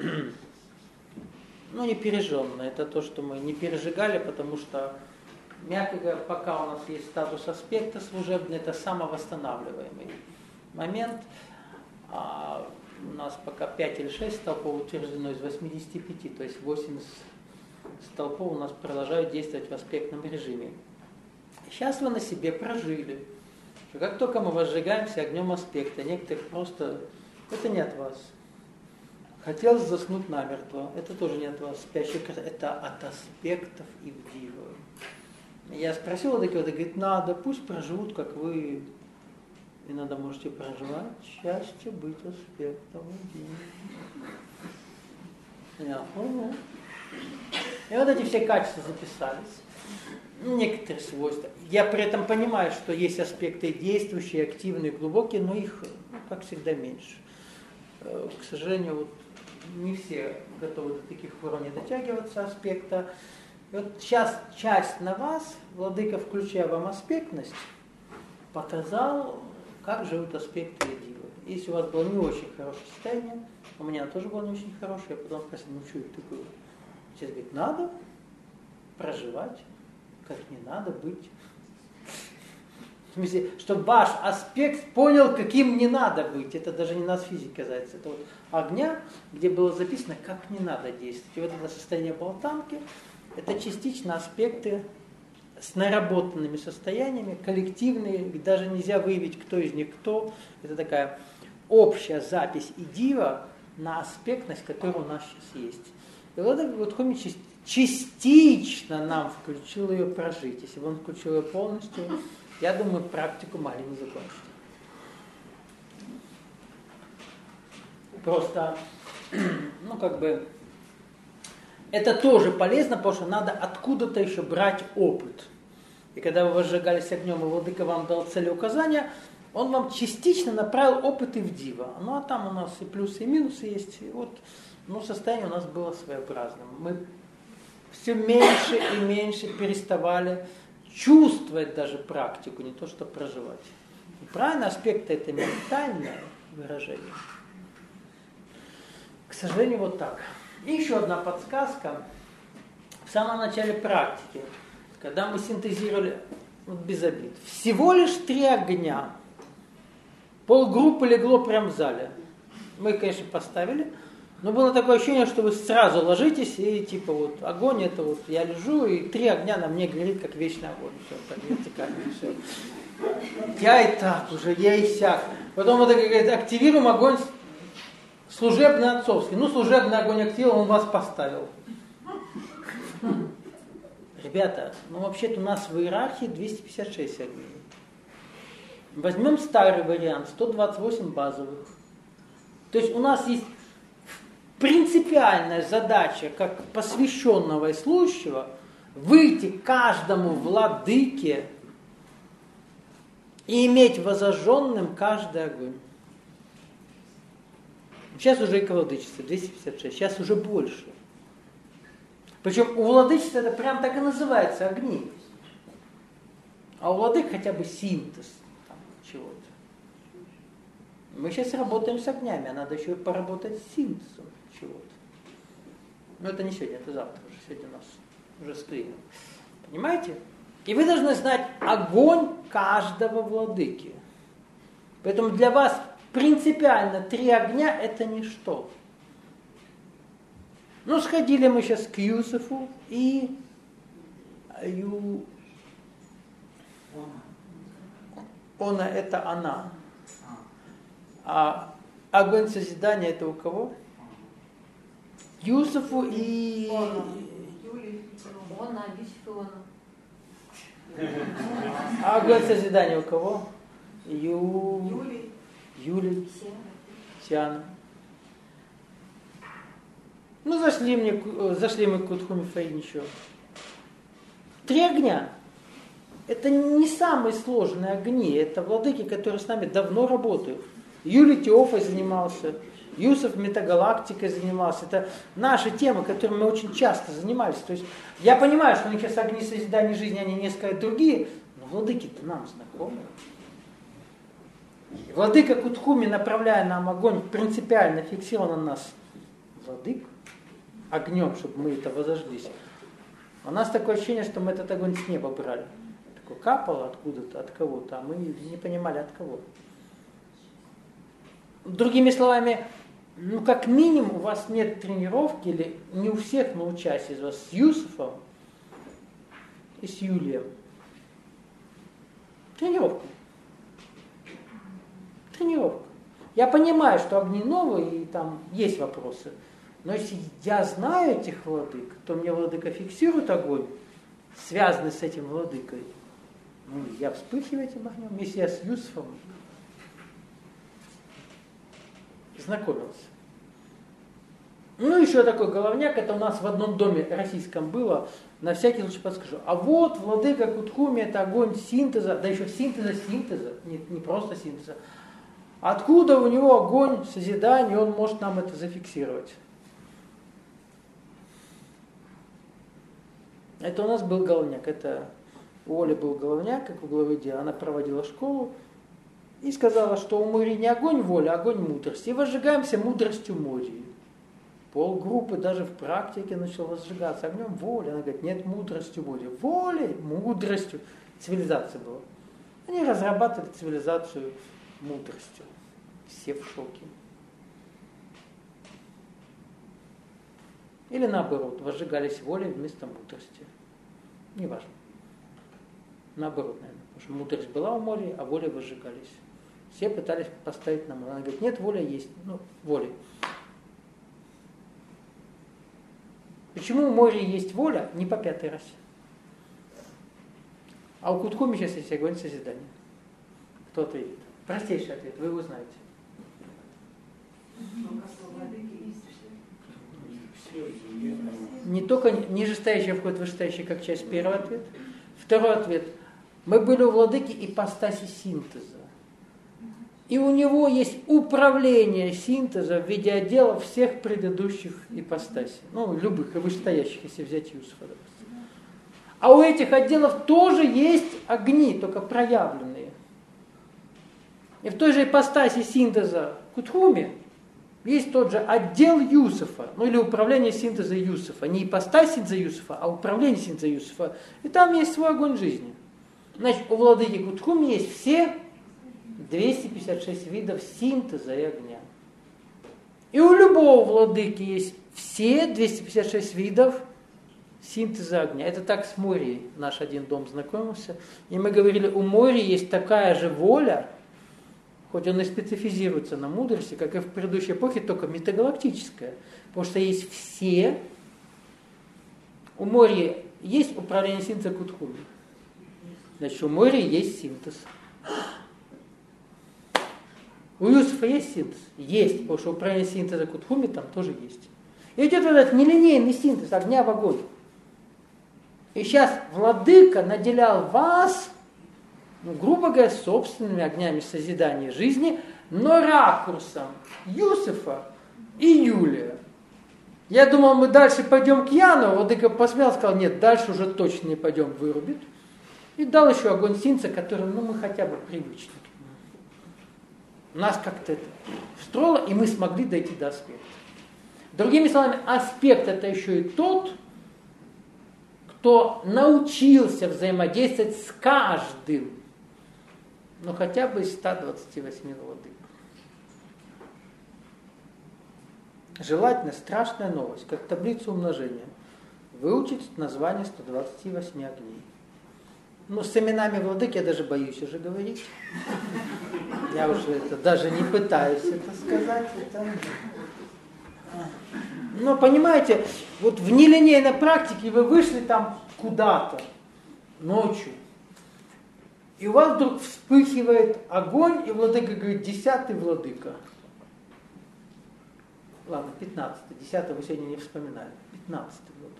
ну, не пережженное. Это то, что мы не пережигали, потому что, мягко говоря, пока у нас есть статус аспекта служебный, это самовосстанавливаемый момент. А у нас пока пять или шесть столпов утверждено из восьмидесяти пяти, то есть восемьдесят столпов у нас продолжают действовать в аспектном режиме. Сейчас вы на себе прожили что как только мы возжигаемся огнем аспекта, некоторых просто, это не от вас. Хотел заснуть намертво, это тоже не от вас. Спящий красавец, это от аспектов Ивдива. Я спросил вот такие вот, говорит, надо, пусть проживут, как вы. Иногда можете проживать счастье быть аспектом Ивдива. Я понял. И вот эти все качества записались. Некоторые свойства. Я при этом понимаю, что есть аспекты действующие, активные, глубокие, но их, ну, как всегда, меньше. К сожалению, вот не все готовы до таких уровней дотягиваться аспекта. И вот сейчас часть на вас, владыка, включая вам аспектность, показал, как живут аспекты Ивдива. Если у вас было не очень хорошее состояние, у меня тоже было не очень хорошее, я потом спросил, ну что это такое? Сейчас говорит, надо проживать, как не надо быть. В смысле, чтобы ваш аспект понял, каким не надо быть. Это даже не нас физик касается. Это вот огня, где было записано, как не надо действовать. И вот это состояние болтанки, это частично аспекты с наработанными состояниями, коллективные, даже нельзя выявить, кто из них кто. Это такая общая запись Идива на аспектность, которая у нас сейчас есть. И вот этот вот Хомич частично нам включил ее прожить. Если бы он включил ее полностью, я думаю, практику Мали не закончит. Просто, ну как бы, это тоже полезно, потому что надо откуда-то еще брать опыт. И когда вы возжигались огнем, и владыка вам дал целеуказания, он вам частично направил опыт Ивдива. Ну а там у нас и плюсы, и минусы есть. И вот, ну, состояние у нас было своеобразным. Мы все меньше и меньше переставали чувствовать даже практику, не то что проживать. И правильный аспект – это ментальное выражение. К сожалению, вот так. И еще одна подсказка. В самом начале практики, когда мы синтезировали, вот без обид, всего лишь три огня. Полгруппы легло прямо в зале. Мы, конечно, поставили, но было такое ощущение, что вы сразу ложитесь и типа вот огонь, это вот я лежу, и три огня на мне горит, как вечный огонь. Все, так вертикально, все. Я и так уже, я и сяк. Потом вот говорит, активируем огонь служебный отцовский. Ну, служебный огонь активировал, он вас поставил. Ребята, ну вообще-то у нас в иерархии двести пятьдесят шесть огней. Возьмем старый вариант, сто двадцать восемь базовых. То есть у нас есть принципиальная задача, как посвященного и служащего, выйти каждому владыке и иметь возожженным каждый огонь. Сейчас уже и к владычеству двести пятьдесят шесть, сейчас уже больше. Причем у владычества это прям так и называется, огни. А у владык хотя бы синтез там, чего-то. Мы сейчас работаем с огнями, а надо еще поработать с синтезом чего-то. Но это не сегодня, это завтра уже. Сегодня у нас уже склеено. Понимаете? И вы должны знать огонь каждого владыки. Поэтому для вас принципиально три огня это ничто. Ну, сходили мы сейчас к Юсефу и Ю... Она это она. А огонь созидания это у кого? Юсефу и... Она, Юсеф и она. А огонь созидания у кого? Ю... Юлий. Юлий. Сиана. Ну, зашли, мне, зашли мы к Кутхуме Фаин еще. Три огня. Это не самые сложные огни. Это владыки, которые с нами давно работают. Юлий Теофой занимался, Юсеф метагалактикой занимался. Это наши темы, которыми мы очень часто занимались. То есть я понимаю, что у них сейчас огни созидания жизни, они несколько другие, но владыки-то нам знакомы. И владыка Кутхуми, направляя нам огонь, принципиально фиксирован на нас. Владык огнем, чтобы мы это возожглись. У нас такое ощущение, что мы этот огонь с неба брали. Такой капал откуда-то, от кого-то, а мы не понимали от кого. Другими словами, ну как минимум у вас нет тренировки, или не у всех, но у части из вас с Юсефом и с Юлием. Тренировка. тренировка. Я понимаю, что огни новые, и там есть вопросы. Но если я знаю этих владык, то мне владыка фиксирует огонь, связанный с этим владыкой. Ну, я вспыхиваю этим огнем, если я с Юсуфом знакомился. Ну, еще такой головняк, это у нас в одном доме российском было, на всякий случай подскажу. А вот владыка Кутхуми, это огонь синтеза, да еще синтеза синтеза, не, не просто синтеза. Откуда у него огонь созидания, он может нам это зафиксировать. Это у нас был головняк, это у Оли был головняк, как у главы дела. Она проводила школу и сказала, что у Мори не огонь воли, а огонь мудрости. И возжигаемся мудростью Мори. Полгруппы даже в практике начал возжигаться огнем воли. Она говорит, нет, мудростью воли. Волей, мудростью. Цивилизация была. Они разрабатывали цивилизацию мудростью. Все в шоке. Или наоборот, возжигались волей вместо мудрости. Неважно. Наоборот, наверное. Потому что мудрость была у моря, а воли возжигались. Все пытались поставить на море. Она говорит, нет, воля есть. Ну, воли. Почему у моря есть воля? Не по пятый раз. А у Кутхуми сейчас есть огонь созидания. Кто ответит? Простейший ответ, вы его знаете. Не только нижестоящий входит в вышестоящий, как часть, первый ответ. Второй ответ. Мы были у владыки ипостаси синтеза. И у него есть управление синтеза в виде отделов всех предыдущих ипостасей. Ну, любых, вышестоящих, если взять Юсуфа, допустим. А у этих отделов тоже есть огни, только проявленные. И в той же ипостаси синтеза Кутхуми есть тот же отдел Юсуфа, ну или управление синтеза Юсуфа. Не ипостась синтеза Юсуфа, а управление синтеза Юсуфа. И там есть свой огонь жизни. Значит, у владыки Кутхуми есть все двести пятьдесят шесть видов синтеза и огня. И у любого владыки есть все двести пятьдесят шесть видов синтеза огня. Это так с Морией наш один дом знакомился. И мы говорили, у Мории есть такая же воля, хоть он и специфизируется на мудрости, как и в предыдущей эпохе, только метагалактическая. Потому что есть все. У Мории есть управление синтеза Кутхуми. Значит, у Мории есть синтез. У Юсуфа есть синтез? Есть, потому что управление синтеза Кутхуми там тоже есть. И идет этот нелинейный синтез огня в огонь. И сейчас владыка наделял вас, ну, грубо говоря, собственными огнями созидания жизни, но ракурсом Юсуфа и Юлия. Я думал, мы дальше пойдем к Яну, владыка посмел, сказал, нет, дальше уже точно не пойдем, вырубит. И дал еще огонь синтеза, который, ну, мы хотя бы привычны. Нас как-то это встроило, и мы смогли дойти до аспекта. Другими словами, аспект это еще и тот, кто научился взаимодействовать с каждым, ну хотя бы из ста двадцати восьми владык. Желательно, страшная новость, как таблицу умножения, выучить название ста двадцати восьми огней. Ну, с именами владык я даже боюсь уже говорить. Я уже это даже не пытаюсь это сказать. Это... Но понимаете, вот в нелинейной практике вы вышли там куда-то ночью, и у вас вдруг вспыхивает огонь, и владыка говорит, десятый владыка. Ладно, пятнадцатый. Десятый вы сегодня не вспоминали. Пятнадцатый владыка.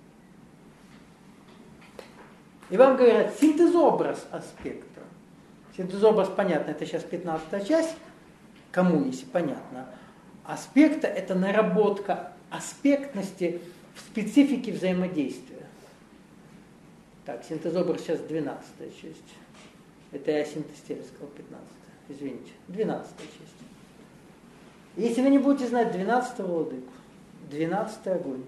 И вам говорят, синтезобраз аспекта. Синтезобраз, понятно, это сейчас пятнадцатая часть. Кому, если понятно. Аспекта – это наработка аспектности в специфике взаимодействия. Так, синтезобраз сейчас двенадцатая часть. Это я синтез сказал, пятнадцатая. Извините, двенадцатая часть. Если вы не будете знать двенадцатого владыку, двенадцатый огонь,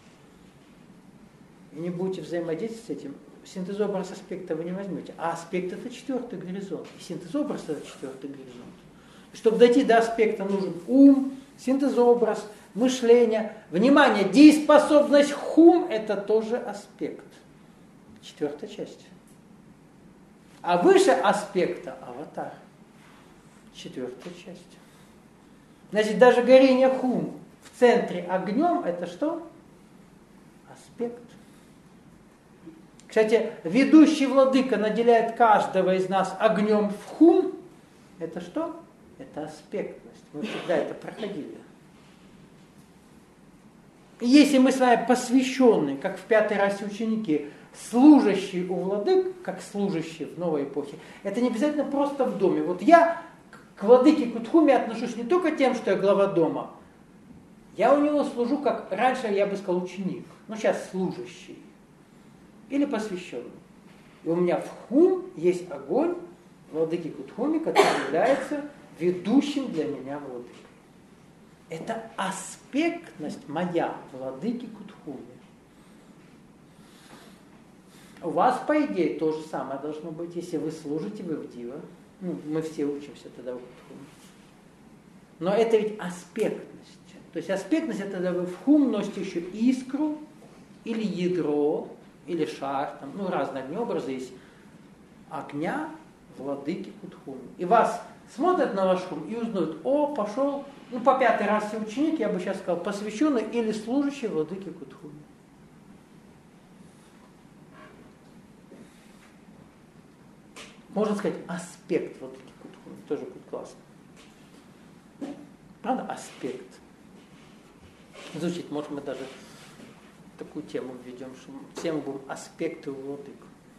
и не будете взаимодействовать с этим, синтезобраз аспекта вы не возьмете. А аспект это четвертый горизонт. И синтезобраз это четвертый горизонт. И чтобы дойти до аспекта, нужен ум, синтезобраз, мышление. Внимание, дееспособность хум это тоже аспект. Четвертая часть. А выше аспекта аватар. Четвертая часть. Значит, даже горение хум в центре огнем, это что? Аспект. Кстати, ведущий владыка наделяет каждого из нас огнем в хум. Это что? Это аспектность. Мы всегда это проходили. И если мы с вами посвященные, как в пятой расе ученики, служащие у владык, как служащие в новой эпохе, это не обязательно просто в доме. Вот я к владыке Кутхуме отношусь не только тем, что я глава дома. Я у него служу, как раньше я бы сказал, ученик. Ну, сейчас служащий. Или посвященный. И у меня в хум есть огонь владыки Кутхуми, который является ведущим для меня владыкой. Это аспектность моя владыки Кутхуми. У вас, по идее, то же самое должно быть, если вы служите, вы в Дива. Ну, мы все учимся тогда в Кутхуме. Но это ведь аспектность. То есть аспектность это когда вы в хум носите еще искру, или ядро, или шар, там, ну, разные огнеобразы есть, огня владыки Кутхуми. И вас смотрят на ваш хум и узнают, о, пошел, ну, по пятой расе ученик, я бы сейчас сказал, посвященный или служащий владыки Кутхуми. Можно сказать, аспект владыки Кутхуми, тоже будет классно. Правда, аспект. Звучит, может, мы даже такую тему введем, что все мы будем аспекты у владык.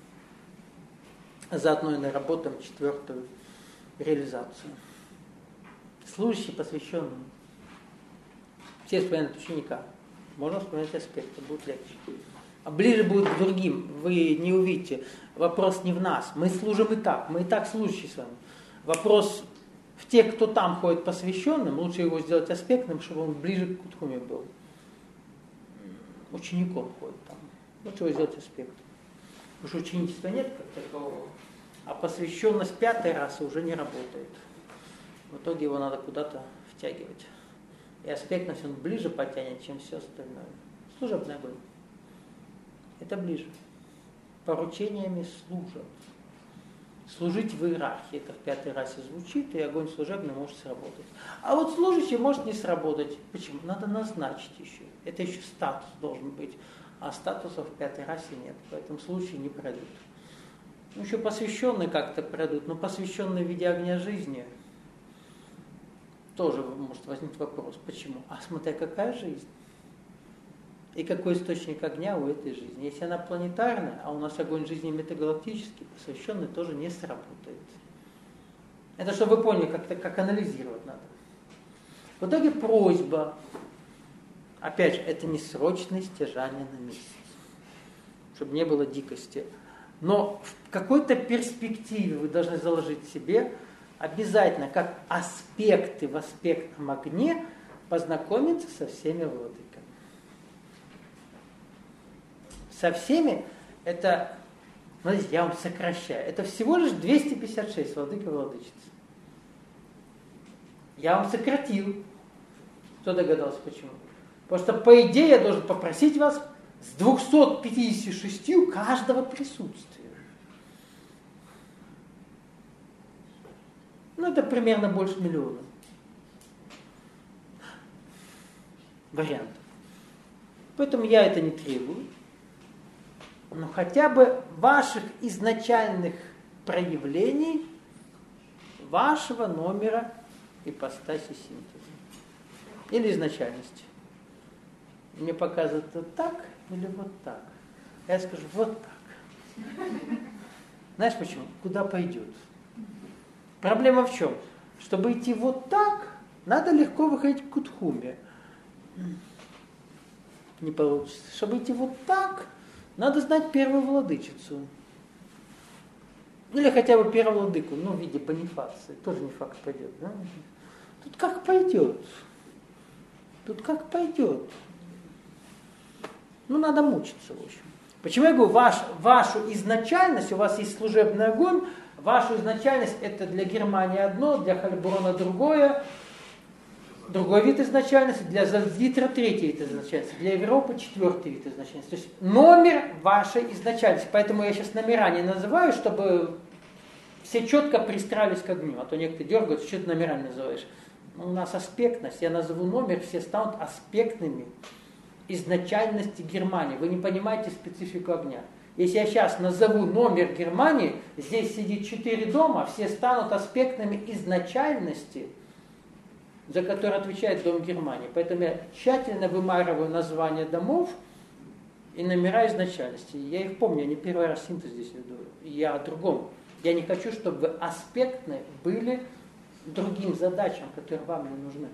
Заодно и наработаем четвертую реализацию. Служащий, посвященный. Все вспоминают ученика. Можно вспоминать аспекты, будет легче. А ближе будет к другим. Вы не увидите. Вопрос не в нас. Мы служим и так. Мы и так служащие с вами. Вопрос в тех, кто там ходит посвященным. Лучше его сделать аспектным, чтобы он ближе к Кутхуме был. Учеником ходит там. Лучше его сделать аспектом. Потому что ученичества нет как такового. А посвященность пятой расы уже не работает. В итоге его надо куда-то втягивать. И аспектность он ближе потянет, чем все остальное. Служебный огонь. Это ближе. Поручениями служат. Служить в иерархии. Это в пятой расе звучит, и огонь служебный может сработать. А вот служащий может не сработать. Почему? Надо назначить еще. Это еще статус должен быть. А статусов в пятой расе нет. Поэтому служащие не пройдут. Ну, еще посвященные как-то пройдут, но посвященные в виде огня жизни тоже может возникнуть вопрос. Почему? А смотря какая жизнь? И какой источник огня у этой жизни? Если она планетарная, а у нас огонь жизни метагалактический, посвященный тоже не сработает. Это чтобы вы поняли, как, как анализировать надо. В итоге просьба. Опять же, это не срочное стяжание на месяц. Чтобы не было дикости. Но в какой-то перспективе вы должны заложить себе обязательно, как аспекты в аспектном огне, познакомиться со всеми владыками. Со всеми, это, смотрите, я вам сокращаю, это всего лишь двести пятьдесят шесть владык и владычиц. Я вам сократил. Кто догадался, почему? Потому что, по идее, я должен попросить вас с двухсот пятидесяти шестью каждого присутствия. Ну, это примерно больше миллиона вариантов. Поэтому я это не требую. Но хотя бы ваших изначальных проявлений, вашего номера ипостаси синтеза. Или изначальности. Мне показывают вот так или вот так. Я скажу вот так. Знаешь почему? Куда пойдет? Проблема в чем? Чтобы идти вот так, надо легко выходить к Кутхуме. Не получится. Чтобы идти вот так, надо знать первую владычицу. Или хотя бы первую владыку, ну, в виде Бонифация. Тоже не факт пойдет. Да? Тут как пойдет. Тут как пойдет. Ну, надо мучиться, в общем. Почему я говорю, ваш, вашу изначальность, у вас есть служебный огонь, вашу изначальность это для Германии одно, для Хальброна другое, другой вид изначальности, для Зальцгиттера третий вид изначальности, для Европы четвертый вид изначальности. То есть номер вашей изначальности. Поэтому я сейчас номера не называю, чтобы все четко пристрались к огню, а то некоторые дергаются, что ты номерами называешь. У нас аспектность, я назову номер, все станут аспектными изначальности Германии. Вы не понимаете специфику огня. Если я сейчас назову номер Германии, здесь сидит четыре дома, все станут аспектными изначальности, за которые отвечает дом Германии. Поэтому я тщательно вымарываю названия домов и номера изначальности. Я их помню, я не первый раз синтез здесь веду. Я о другом. Я не хочу, чтобы вы аспектны были другим задачам, которые вам не нужны.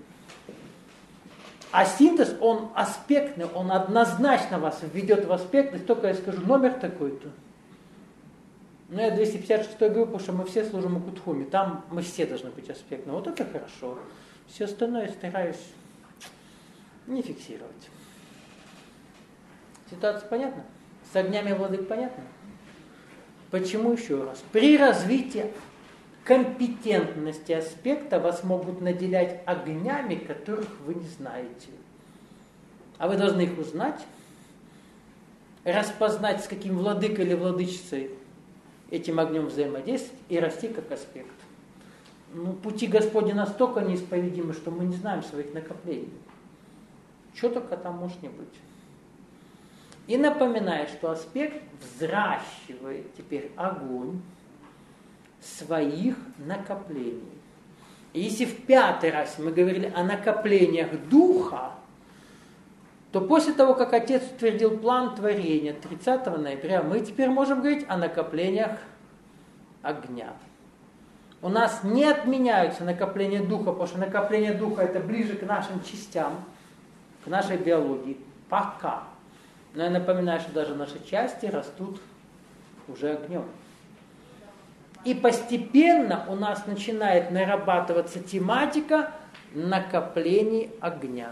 А синтез, он аспектный, он однозначно вас введет в аспектность, только я скажу номер такой-то. Ну, я двести пятьдесят шестой говорю, потому что мы все служим у Кутхуми, там мы все должны быть аспектны. Вот это хорошо. Все остальное я стараюсь не фиксировать. Ситуация понятна? С огнями владык понятно? Почему еще раз? При развитии компетентности аспекта вас могут наделять огнями, которых вы не знаете. А вы должны их узнать, распознать, с каким владыкой или владычицей этим огнем взаимодействовать и расти как аспект. Ну, пути Господни настолько неисповедимы, что мы не знаем своих накоплений. Что только там может не быть. И напоминаю, что аспект взращивает теперь огонь своих накоплений. И если в пятый раз мы говорили о накоплениях духа, то после того, как Отец утвердил план творения тридцатого ноября, мы теперь можем говорить о накоплениях огня. У нас не отменяются накопления духа, потому что накопление духа это ближе к нашим частям, к нашей биологии. Пока. Но я напоминаю, что даже наши части растут уже огнем. И постепенно у нас начинает нарабатываться тематика накоплений огня.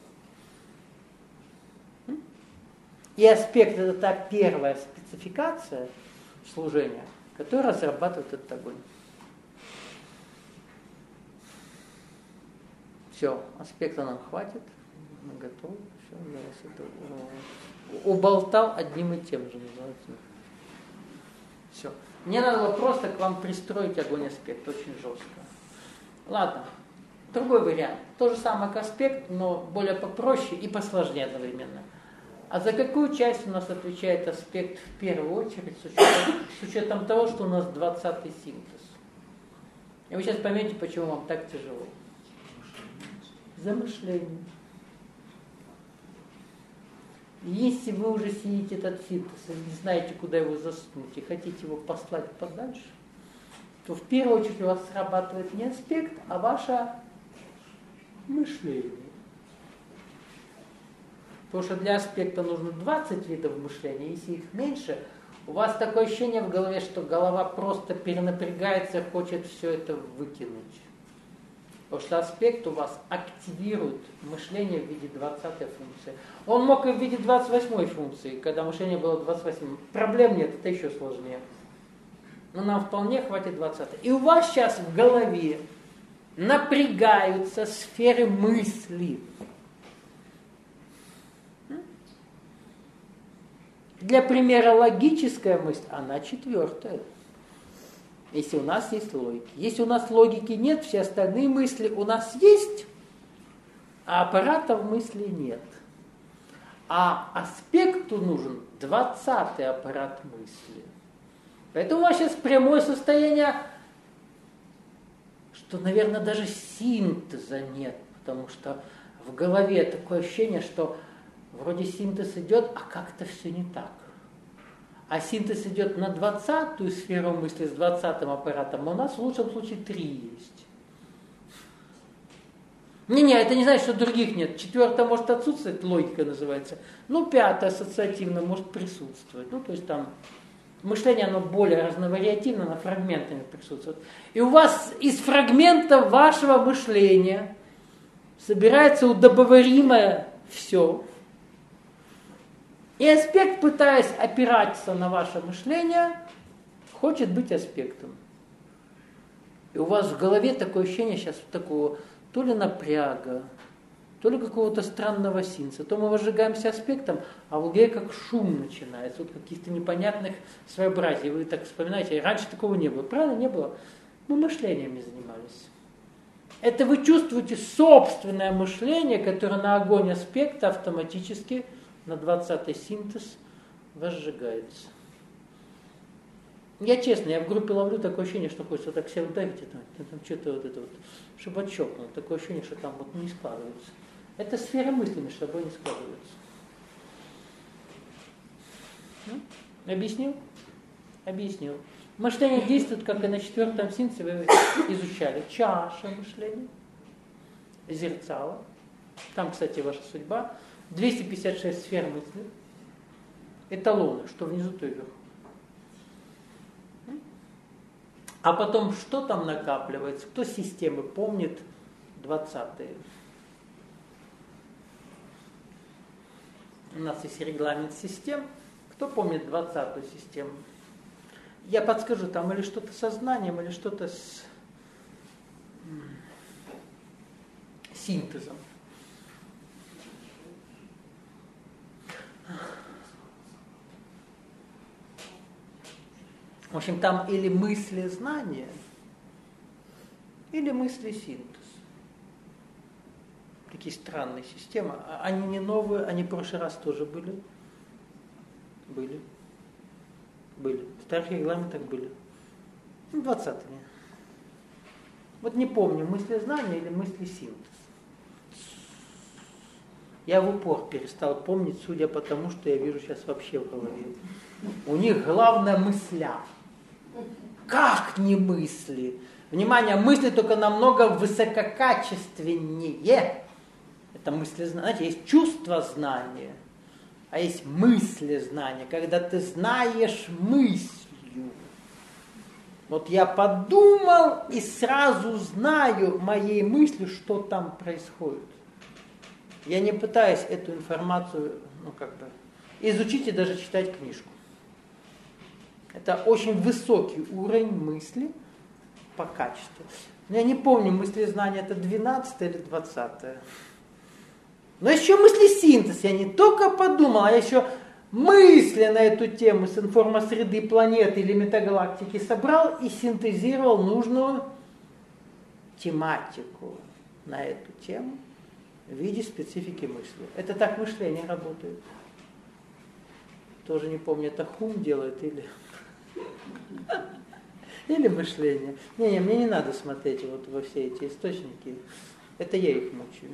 И аспект это та первая спецификация служения, которая разрабатывает этот огонь. Все, аспекта нам хватит, мы готовы. Все, я вас это уболтал одним и тем же, называется. Все. Мне надо было просто к вам пристроить огонь аспект, очень жестко. Ладно, другой вариант. То же самое как аспект, но более попроще и посложнее одновременно. А за какую часть у нас отвечает аспект в первую очередь, с учетом, с учетом того, что у нас двадцатый синтез? И вы сейчас поймете, почему вам так тяжело. Замышление. Если вы уже сидите этот синтез и не знаете, куда его засунуть, и хотите его послать подальше, то в первую очередь у вас срабатывает не аспект, а ваше мышление. Потому что для аспекта нужно двадцать видов мышления, если их меньше, у вас такое ощущение в голове, что голова просто перенапрягается, хочет все это выкинуть. Потому что аспект у вас активирует мышление в виде двадцатой функции. Он мог и в виде двадцать восьмой функции, когда мышление было двадцать восемь. Проблем нет, это еще сложнее. Но нам вполне хватит двадцатой. И у вас сейчас в голове напрягаются сферы мысли. Для примера, логическая мысль, она четвертая. Если у нас есть логика. Если у нас логики нет, все остальные мысли у нас есть, а аппаратов мысли нет. А аспекту нужен двадцатый аппарат мысли. Поэтому у вас сейчас прямое состояние, что, наверное, даже синтеза нет, потому что в голове такое ощущение, что вроде синтез идет, а как-то все не так. А синтез идет на двадцатую сферу мысли с двадцатым аппаратом, а у нас в лучшем случае три есть. Не-не, это не значит, что других нет. Четвертая может отсутствовать, логика называется. Ну, пятая ассоциативно может присутствовать. Ну, то есть там мышление, оно более разновариативно, оно фрагментами присутствует. И у вас из фрагмента вашего мышления собирается удобоваримое все. И аспект, пытаясь опираться на ваше мышление, хочет быть аспектом. И у вас в голове такое ощущение сейчас такого то ли напряга, то ли какого-то странного синца, то мы возжигаемся аспектом, а в голове как шум начинается, вот каких-то непонятных своеобразий. Вы так вспоминаете, раньше такого не было. Правильно, не было? Мы мышлениями занимались. Это вы чувствуете собственное мышление, которое на огонь аспекта автоматически на двадцатый синтез возжигается. Я честно, я в группе ловлю такое ощущение, что хочется так себя ударить, там, там что-то вот это вот, чтобы отщелкнул. Такое ощущение, что там вот не складывается. Это сфера мысли между собой не складывается. Ну, объяснил? Объяснил. Мышление действует, как и на четвертом синце вы изучали. Чаша мышления, зерцало. Там, кстати, ваша судьба. двести пятьдесят шесть сфер мысли. Эталоны, что внизу, то и вверху. А потом, что там накапливается? Кто системы помнит? двадцатые. У нас есть регламент систем. Кто помнит двадцатую систему? Я подскажу, там или что-то со знанием, или что-то с синтезом. В общем, там или мысли знания, или мысли синтез. Такие странные системы. Они не новые, они в прошлый раз тоже были. Были. Были. В старых регламентах были. Ну, двадцатыми. Вот не помню, мысли знания или мысли синтез. Я в упор перестал помнить, судя по тому, что я вижу сейчас вообще в голове. У них главное мысля. Как не мысли? Внимание, мысли только намного высококачественнее. Это мысли знания. Знаете, есть чувство знания, а есть мысли знания, когда ты знаешь мыслью. Вот я подумал и сразу знаю моей мыслью, что там происходит. Я не пытаюсь эту информацию, ну как бы, изучить и даже читать книжку. Это очень высокий уровень мысли по качеству. Но я не помню, мысли знания это двенадцатое или двадцатое. Но еще мысли синтез. Я не только подумал, а я еще мысли на эту тему с информосреды планеты или метагалактики собрал и синтезировал нужную тематику на эту тему в виде специфики мысли. Это так мышление работает. Тоже не помню, это Хум делает или... Или мышление. Не, не, мне не надо смотреть вот во все эти источники. Это я их мучаю.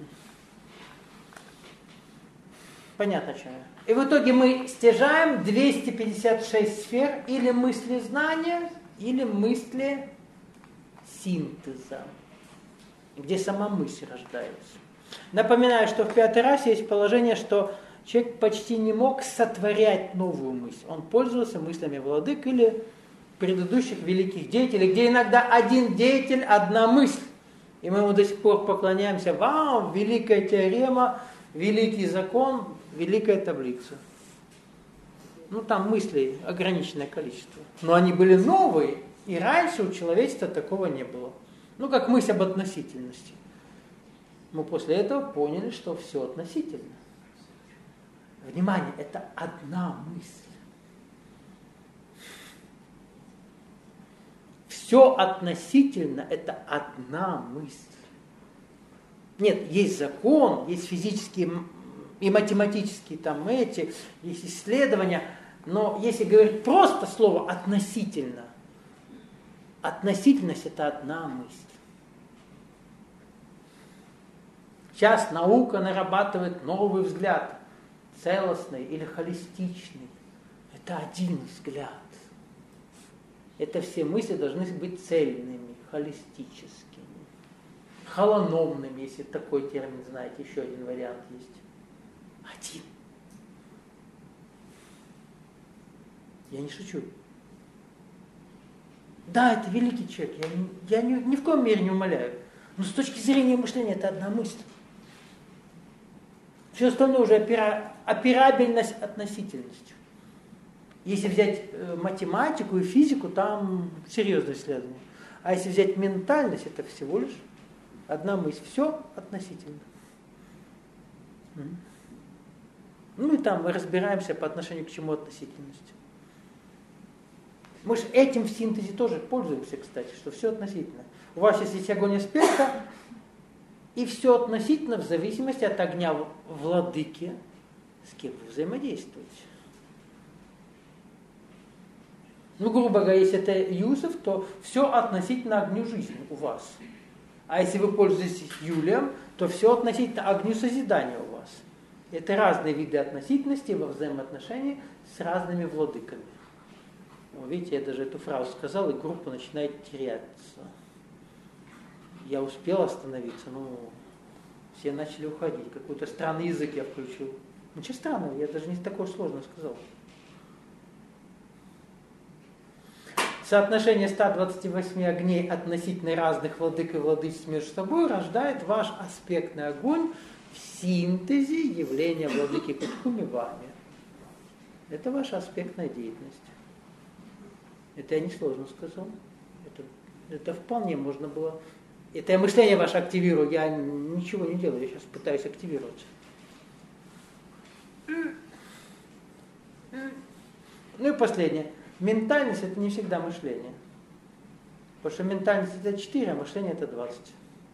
Понятно, что я. И в итоге мы стяжаем двести пятьдесят шесть сфер или мысли знания, или мысли синтеза, где сама мысль рождается. Напоминаю, что в пятой расе есть положение, что человек почти не мог сотворять новую мысль. Он пользовался мыслями владык или предыдущих великих деятелей, где иногда один деятель, одна мысль. И мы ему до сих пор поклоняемся. Вау, великая теорема, великий закон, великая таблица. Ну, там мыслей ограниченное количество. Но они были новые, и раньше у человечества такого не было. Ну, как мысль об относительности. Мы после этого поняли, что все относительно. Внимание, это одна мысль. Все относительно, это одна мысль. Нет, есть закон, есть физические и математические там эти, есть исследования, но если говорить просто слово относительно, относительность это одна мысль. Сейчас наука нарабатывает новый взгляд, целостный или холистичный. Это один взгляд. Это все мысли должны быть цельными, холистическими, холономными, если такой термин знаете, еще один вариант есть. Один. Я не шучу. Да, это великий человек, я, я ни, ни в коем мере не умаляю. Но с точки зрения мышления это одна мысль. Все остальное уже опира, операбельность относительностью. Если взять э, математику и физику, там серьезное исследование. А если взять ментальность, это всего лишь одна мысль. Все относительно. Ну и там мы разбираемся по отношению к чему относительности. Мы же этим в синтезе тоже пользуемся, кстати, что все относительно. У вас есть огонь аспекта, и все относительно в зависимости от огня владыки, с кем вы взаимодействуете. Ну, грубо говоря, если это Юсеф, то все относительно огню жизни у вас. А если вы пользуетесь Юлием, то все относительно огню созидания у вас. Это разные виды относительности во взаимоотношении с разными владыками. Вот видите, я даже эту фразу сказал, и группа начинает теряться. Я успел остановиться, но все начали уходить. Какой-то странный язык я включил. Ничего странного, я даже не такое сложно сказал. Соотношение ста двадцати восьми огней относительно разных владык и владычеств между собой рождает ваш аспектный огонь в синтезе явления владыки Кутхуми вами. Это ваша аспектная деятельность. Это я не сложно сказал. Это, это вполне можно было. Это я мышление ваше активирую, я ничего не делаю, я сейчас пытаюсь активировать. Ну и последнее. Ментальность это не всегда мышление. Потому что ментальность это четыре, а мышление это двадцать.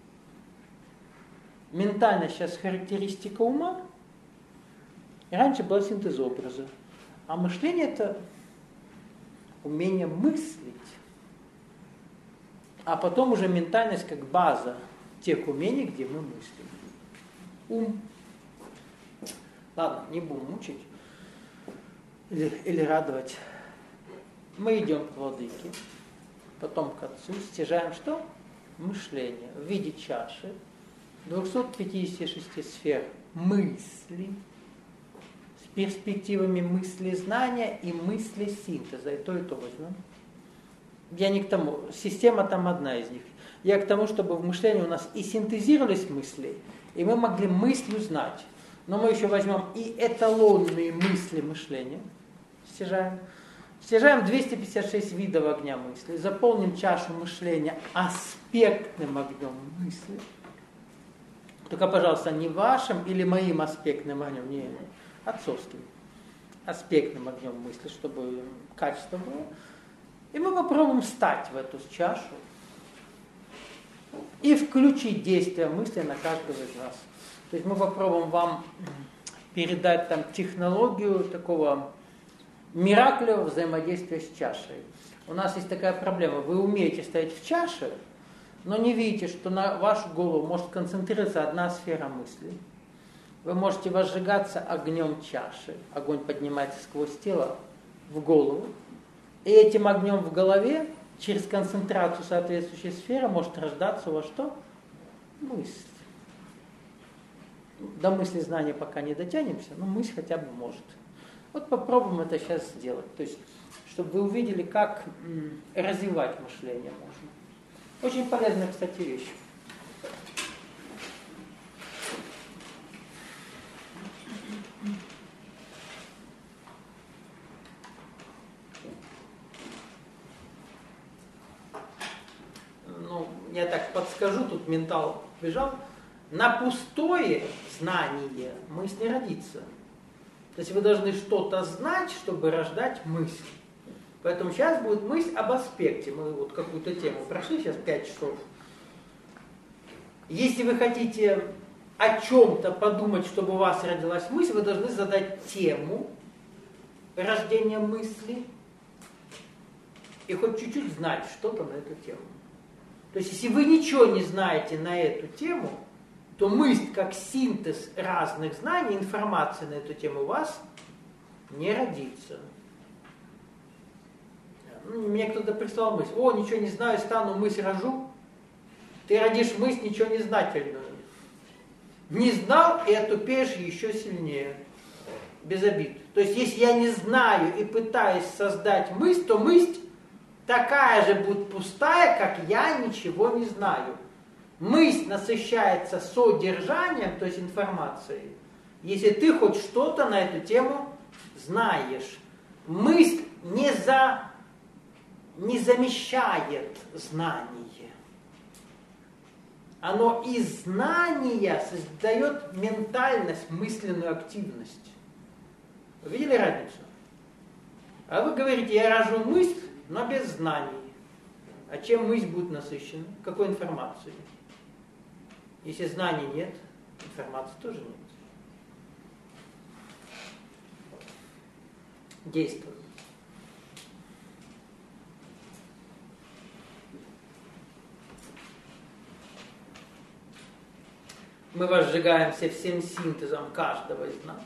Ментальность сейчас характеристика ума. И раньше был синтез образа. А мышление это умение мыслить. А потом уже ментальность как база тех умений, где мы мыслим. Ум. Ладно, не будем мучить или, или радовать. Мы идем к владыке, потом к отцу, стяжаем что? Мышление в виде чаши, двухсот пятидесяти шести сфер мысли, с перспективами мысли знания и мысли синтеза. И то, и то возьмем. Я не к тому, система там одна из них. Я к тому, чтобы в мышлении у нас и синтезировались мысли, и мы могли мыслью знать. Но мы еще возьмем и эталонные мысли мышления, стяжаем. Стяжаем двести пятьдесят шесть видов огня мысли, заполним чашу мышления аспектным огнем мысли. Только, пожалуйста, не вашим или моим аспектным огнем, не отцовским, аспектным огнем мысли, чтобы качество было. И мы попробуем встать в эту чашу и включить действие мысли на каждого из нас. То есть мы попробуем вам передать там технологию такого мираклевого взаимодействия с чашей. У нас есть такая проблема. Вы умеете стоять в чаше, но не видите, что на вашу голову может концентрироваться одна сфера мысли. Вы можете возжигаться огнем чаши. Огонь поднимается сквозь тело в голову. И этим огнем в голове, через концентрацию соответствующей сферы, может рождаться у вас что? Мысль. До мысли знания пока не дотянемся, но мысль хотя бы может. Вот попробуем это сейчас сделать. То есть, чтобы вы увидели, как м, развивать мышление можно. Очень полезная, кстати, вещь. Ну, я так подскажу, тут ментал бежал. На пустое знание мысль не родится. То есть вы должны что-то знать, чтобы рождать мысль. Поэтому сейчас будет мысль об аспекте. Мы вот какую-то тему прошли, сейчас пять часов. Если вы хотите о чем-то подумать, чтобы у вас родилась мысль, вы должны задать тему рождения мысли и хоть чуть-чуть знать что-то на эту тему. То есть если вы ничего не знаете на эту тему, то мысль как синтез разных знаний, информации на эту тему у вас не родится. Мне кто-то прислал мысль: о, ничего не знаю, стану, мысль рожу. Ты родишь мысль ничего не знательную. Не знал, и отупеешь еще сильнее. Без обид. То есть если я не знаю и пытаюсь создать мысль, то мысль такая же будет пустая, как я ничего не знаю. Мысль насыщается содержанием, то есть информацией, если ты хоть что-то на эту тему знаешь. Мысль не, за, не замещает знание. Оно из знания создает ментальность, мысленную активность. Вы видели разницу? А вы говорите, я рожу мысль, но без знаний. А чем мысль будет насыщена? Какой информацией? Если знаний нет, информации тоже нет. Действует. Мы возжигаемся всем синтезом каждого из нас.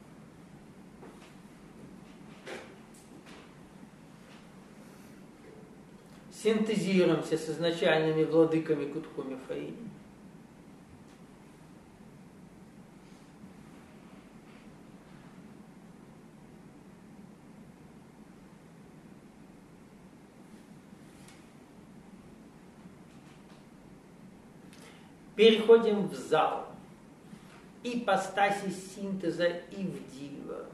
Синтезируемся с изначальными владыками Кутхуми Фаини. Переходим в зал. Ипостаси синтеза Ивдива.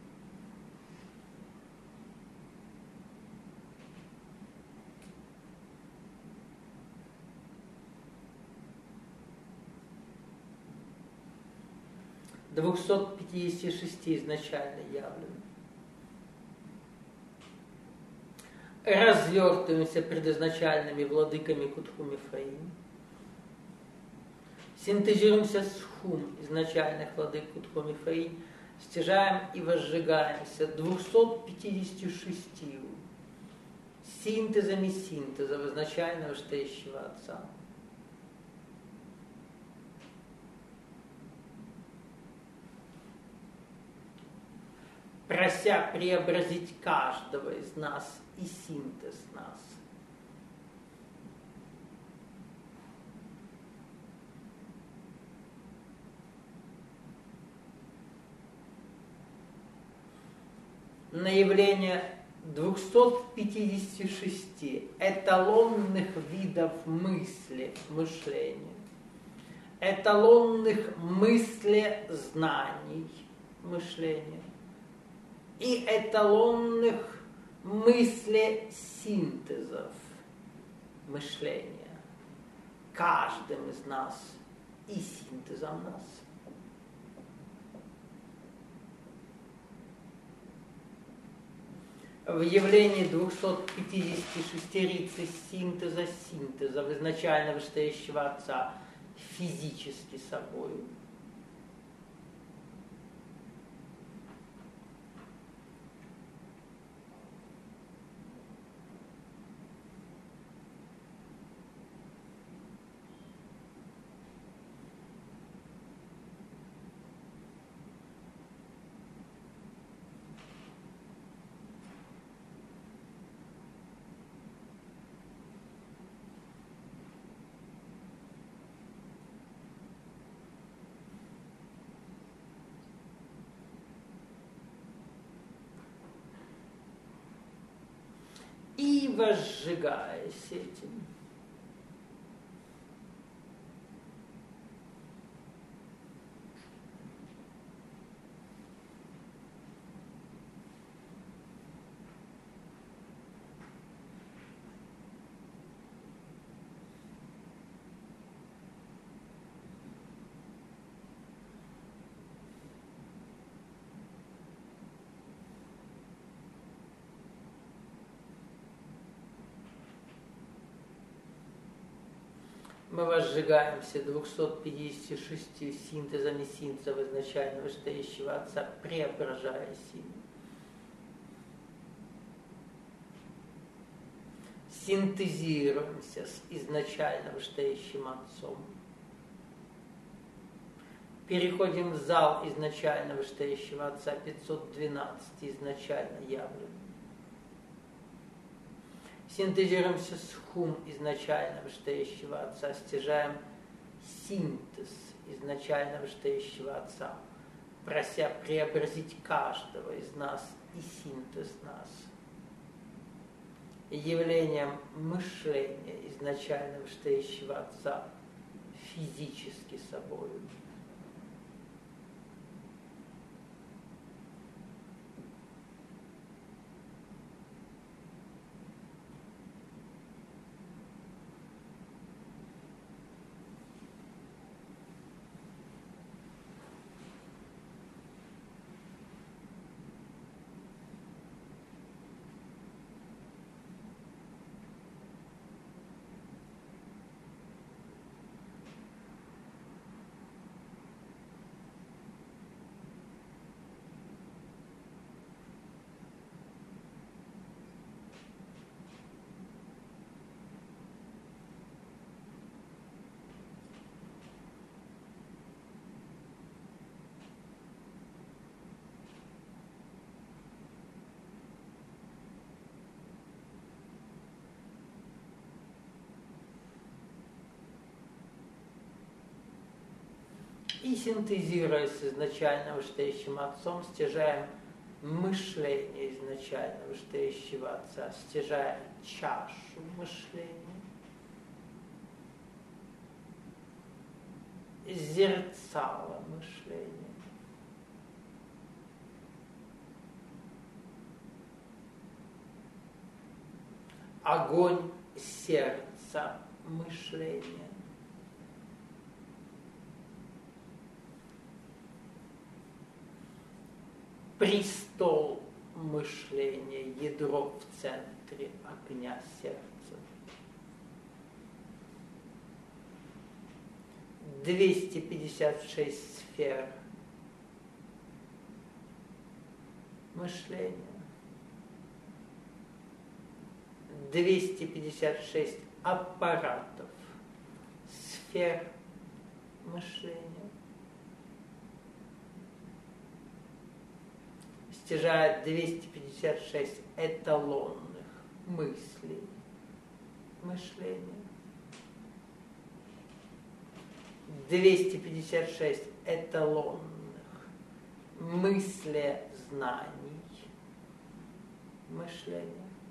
двухсот пятидесяти шести изначально явлены. Развертываемся пред изначальными владыками Кутхуми Фаини. Синтезируемся с хум изначальных владык Кутхуми Фаини, стяжаем и возжигаемся двумястами пятьюдесятью шестью синтезами синтезов изначального Штающего Отца. Прося преобразить каждого из нас и синтез нас. На явление двухсот пятидесяти шести эталонных видов мысли, мышления, эталонных мыслезнаний, мышления и эталонных мыслесинтезов, мышления, каждым из нас и синтезом нас. В явлении двухсот пятидесяти шестерицы синтеза синтеза изначально Вышестоящего Отца физически собою. И возжигаясь этим. Мы возжигаемся двумястами пятьюдесятью шестью синтезами синтезов изначального Вышестоящего Отца, преображаясь им. Синтезируемся с изначально Вышестоящим Отцом. Переходим в зал изначально Вышестоящего Отца, пятьсот двенадцать изначально явлен. Синтезируемся с хум изначально Вышестоящего Отца, стяжаем синтез изначально Вышестоящего Отца, прося преобразить каждого из нас и синтез нас. Явлением мышления изначально Вышестоящего Отца физически собою. И синтезируя с изначально вышестоящим отцом, стяжаем мышление изначально вышестоящего отца, стяжаем чашу мышления, зерцало мышления, огонь сердца мышления, престол мышления, ядро в центре огня сердца. двести пятьдесят шесть сфер мышления, двести пятьдесят шесть аппаратов сфер мышления, стяжает двести пятьдесят шесть эталонных мыслей мышления, двести пятьдесят шесть эталонных мыслей знаний мышления,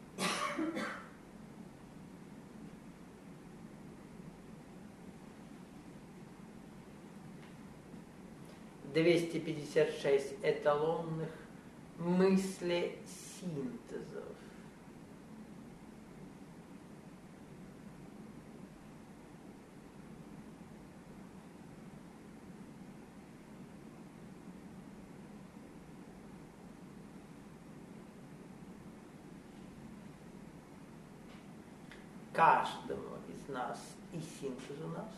двести пятьдесят шесть эталонных мыслей синтезов, каждому из нас и синтез у нас,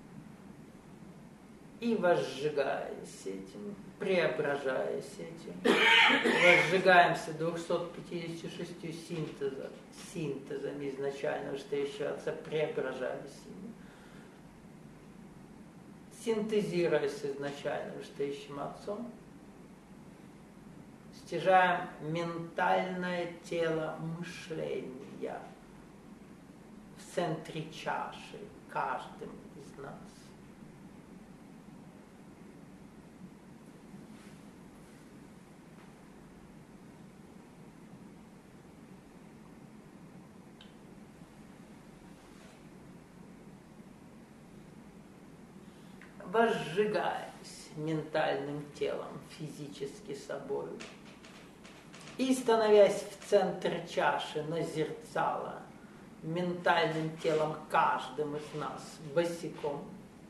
и возжигаясь этим, преображаясь этим, возжигаемся двумястами пятьюдесятью шестью синтеза, синтезами изначально вышестоящего отца, преображаясь ими, синтезируясь с изначально вышестоящим отцом, стяжаем ментальное тело мышления в центре чаши каждым из нас. Возжигаясь ментальным телом, физически собой, и становясь в центр чаши назерцала ментальным телом каждым из нас босиком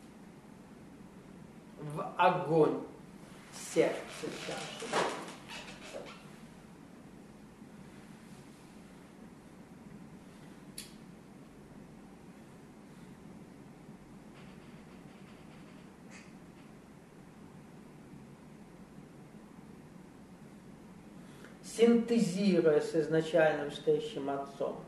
в огонь сердца чаши. Синтезируя с изначально вышестоящим отцом,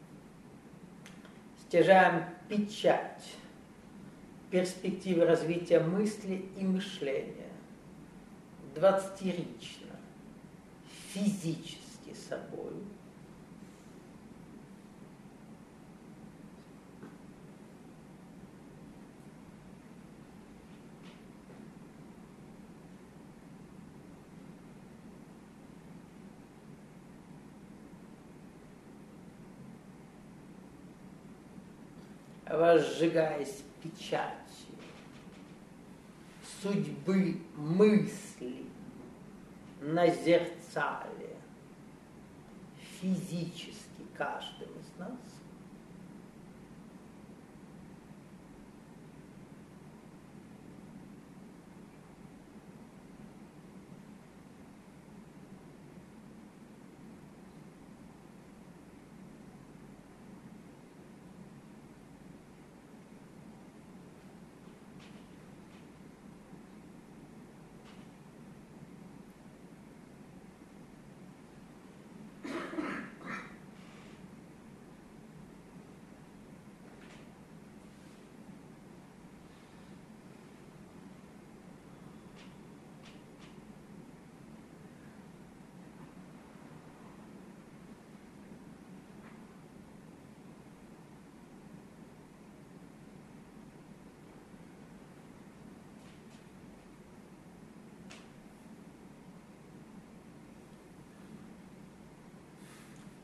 стяжаем печать перспективы развития мысли и мышления двадцатирично, физически собой, возжигаясь печатью судьбы мысли на зерцале физически каждым из нас,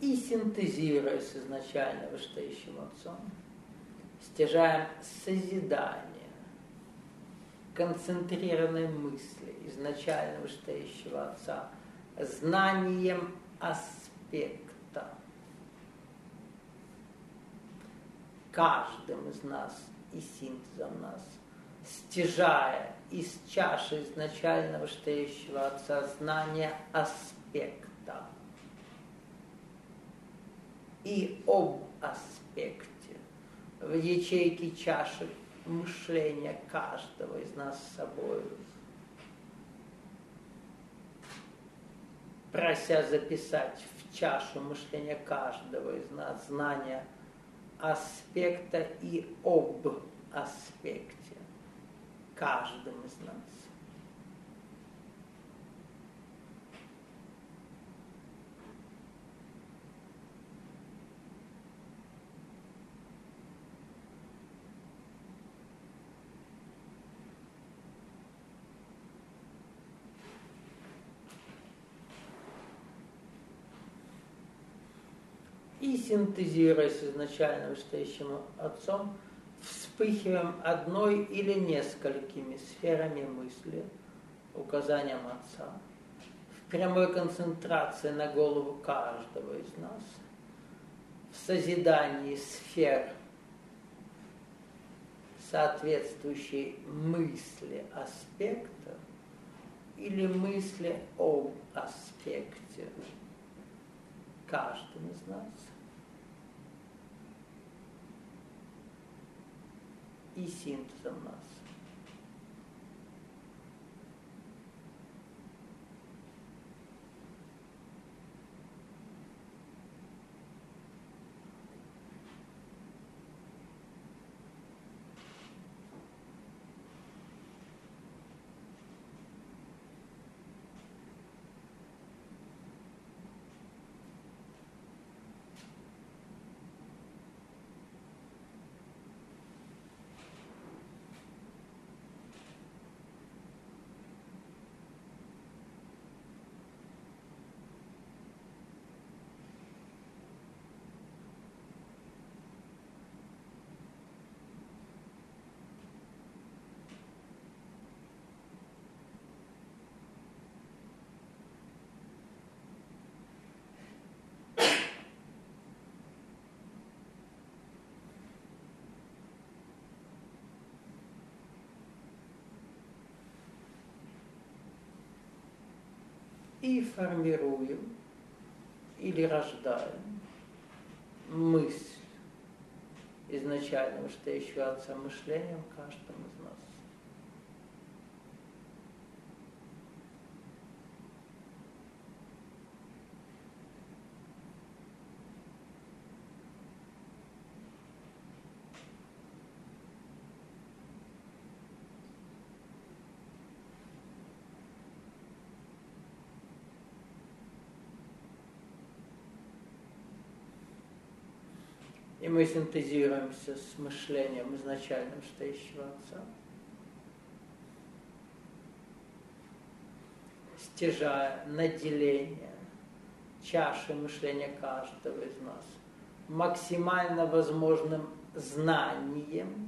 И синтезируя с изначально вышестоящим Отцом, стяжаем созидание концентрированной мысли изначально вышестоящего Отца знанием аспекта. Каждым из нас и синтезом нас, стяжая из чаши изначально вышестоящего Отца знания аспекта и об аспекте в ячейке чаши мышления каждого из нас с собой, прося записать в чашу мышления каждого из нас знания аспекта и об аспекте каждым из нас. И синтезируя с изначально вышестоящим Отцом, вспыхиваем одной или несколькими сферами мысли, указанием Отца, в прямой концентрации на голову каждого из нас, в созидании сфер соответствующей мысли аспекта или мысли об аспекте каждым из нас. И синтезом нас. И формируем или рождаем мысль изначально вышестоящего Отца мышлением каждому из нас. И мы синтезируемся с мышлением изначально вышестоящего Отца, стяжая наделение чаши мышления каждого из нас максимально возможным знанием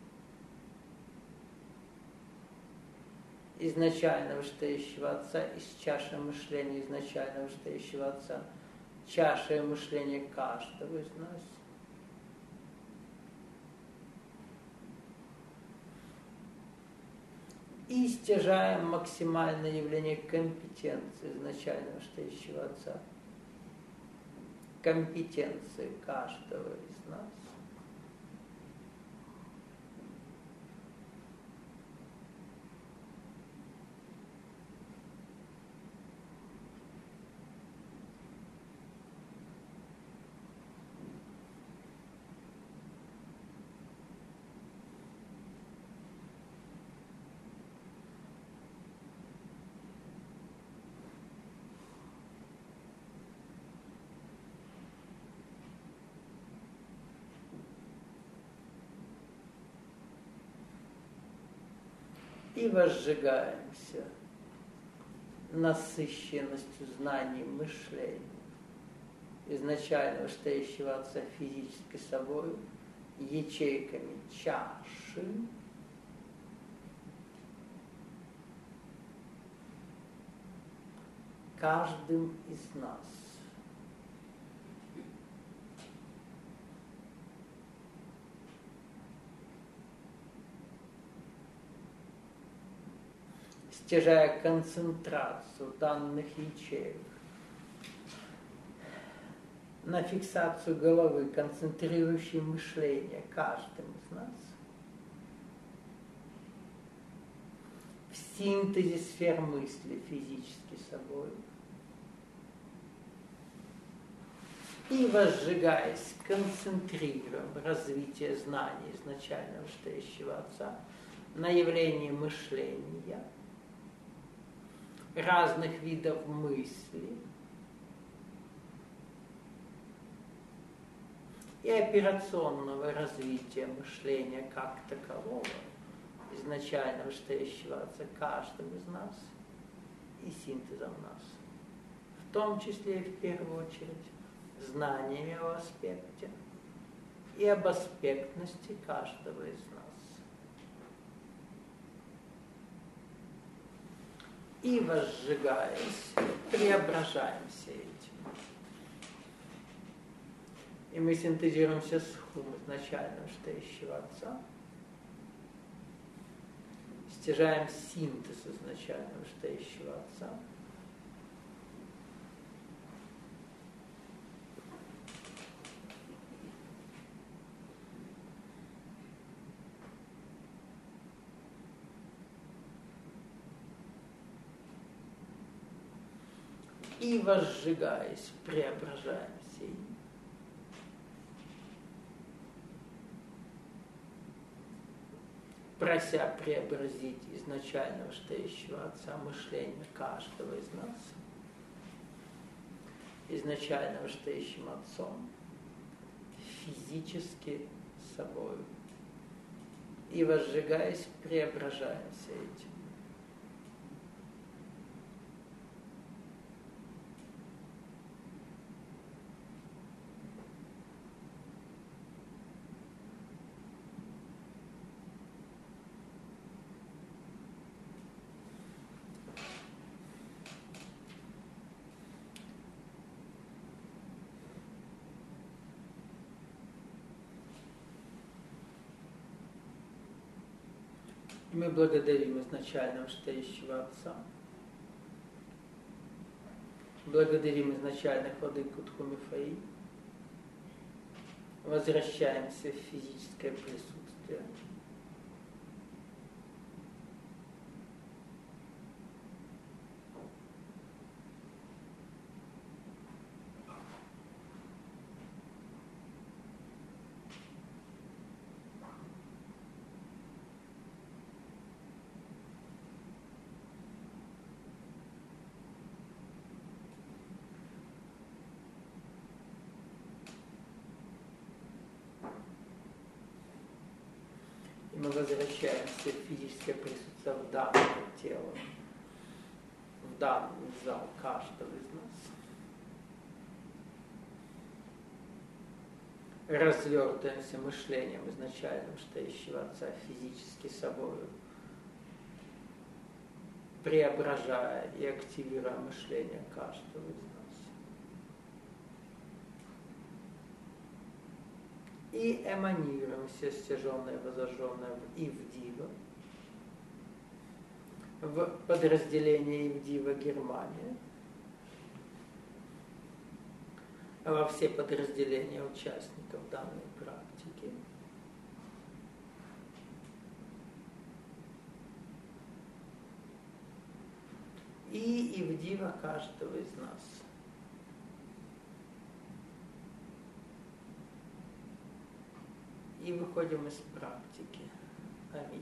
изначально вышестоящего Отца из чаши мышления изначально вышестоящего Отца, чашей мышления каждого из нас. И стяжаем максимальное явление компетенции изначально вышестоящего Отца, компетенции каждого из нас. И возжигаемся насыщенностью знаний мышления изначально стоящего Отца физически собой, ячейками чаши, каждым из нас. Стяжая концентрацию данных ячеек на фиксацию головы, концентрирующей мышление каждым из нас, в синтезе сфер мысли физически собой, и, возжигаясь, концентрируем развитие знаний изначального стоящего Отца на явлении мышления, разных видов мысли и операционного развития мышления как такового, изначального стоящего Отца каждым из нас и синтезом нас, в том числе и в первую очередь знаниями о аспекте и об аспектности каждого из нас. И, возжигаясь, преображаемся этим. И мы синтезируемся с хум изначального стоящего Отца, стяжаем синтез изначального стоящего Отца, и, возжигаясь, преображаемся им. Прося преобразить изначального стоящего Отца мышления каждого из нас, изначального стоящим Отцом, физически собой. И, возжигаясь, преображаемся этим. И мы благодарим изначального стоящего Отца, благодарим изначальных владыку Тхумифаи, возвращаемся в физическое присутствие. Мы возвращаемся в физическое присутствие в данное тело, в данный зал каждого из нас. Развертываемся мышлением изначальным стоящего Отца физически собою, преображая и активируя мышление каждого из нас. И эманируемся, стяженное, возожженное в Ивдива, в подразделение Ивдива Германия, во все подразделения участников данной практики. И Ивдива каждого из нас. И выходим из практики. Аминь.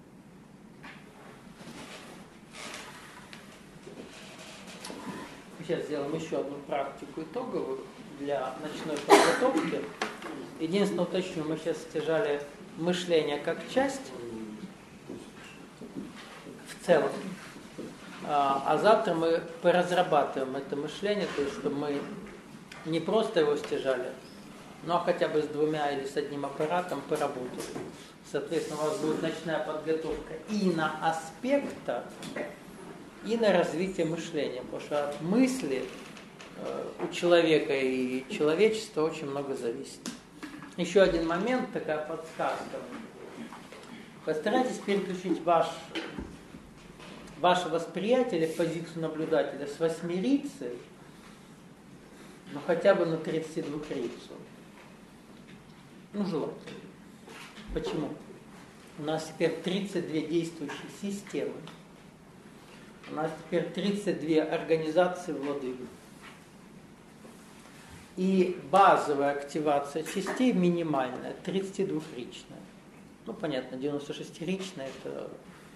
Сейчас сделаем еще одну практику итоговую для ночной подготовки. Единственное, уточню, мы сейчас стяжали мышление как часть в целом. А завтра мы поразрабатываем это мышление, то есть, чтобы мы не просто его стяжали, но хотя бы с двумя или с одним аппаратом поработали. Соответственно, у вас будет ночная подготовка и на аспекта, и на развитие мышления. Потому что от мысли э, у человека и человечества очень много зависит. Еще один момент, такая подсказка. Постарайтесь переключить ваш, ваше восприятие или позицию наблюдателя с восьмирицы, ну хотя бы на тридцатидвухрицу. Ну, желательно. Почему? У нас теперь тридцать две действующие системы. У нас теперь тридцать две организации владык. И базовая активация частей минимальная, тридцатидвухричная. Ну, понятно, девяностошестиричная это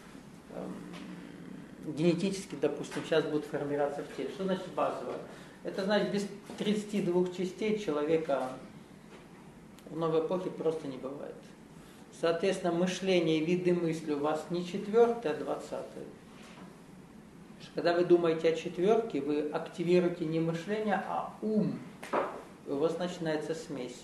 э, генетически, допустим, сейчас будет формироваться в теле. Что значит базовая? Это значит, без тридцати двух частей человека в новой эпохе просто не бывает. Соответственно, мышление и виды мысли у вас не четвертое, а двадцатое. Когда вы думаете о четверке, вы активируете не мышление, а ум. И у вас начинается смесь.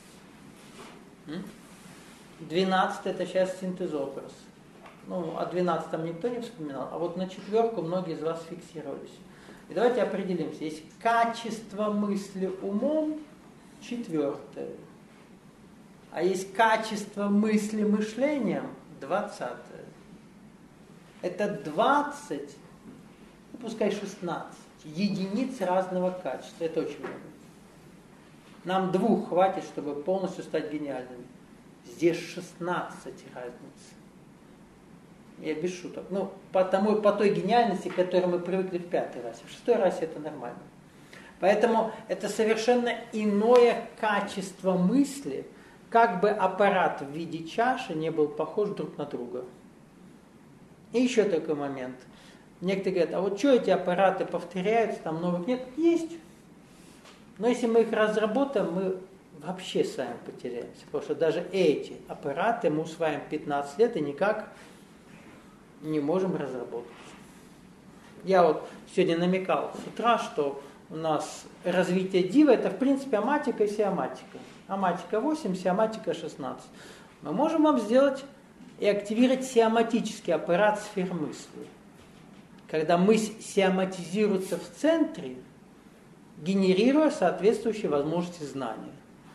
Двенадцатое это сейчас синтезобраз. Ну, о двенадцатом никто не вспоминал, а вот на четверку многие из вас фиксировались. И давайте определимся. Есть качество мысли умом четвертое. А есть качество мысли мышлением двадцатое. Это двадцать, ну, пускай шестнадцать единиц разного качества. Это очень много. Нам двух хватит, чтобы полностью стать гениальными. Здесь шестнадцать разниц. Я без шуток. Ну, по, тому, по той гениальности, к которой мы привыкли в пятой расе. В шестой расе это нормально. Поэтому это совершенно иное качество мысли, как бы аппарат в виде чаши не был похож друг на друга. И еще такой момент. Некоторые говорят, а вот что эти аппараты повторяются, там новых нет? Есть. Но если мы их разработаем, мы вообще с вами потеряемся. Потому что даже эти аппараты мы усваиваем пятнадцать лет и никак не можем разработать. Я вот сегодня намекал с утра, что у нас развитие дива это в принципе аматика и сиаматика. Аматика восемь, сиаматика шестнадцать. Мы можем вам сделать и активировать сиаматический аппарат сфер мысли. Когда мысль сиаматизируется в центре, генерируя соответствующие возможности знания.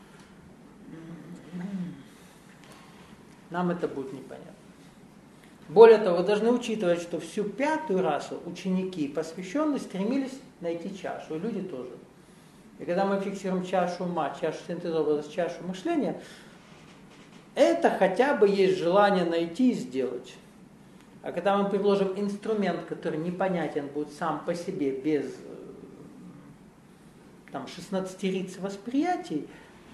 Нам это будет непонятно. Более того, вы должны учитывать, что всю пятую расу ученики и посвященные стремились найти чашу, и люди тоже. И когда мы фиксируем чашу ума, чашу синтеза, чашу мышления, это хотя бы есть желание найти и сделать. А когда мы предложим инструмент, который непонятен будет сам по себе, без там, шестнадцатириц восприятий,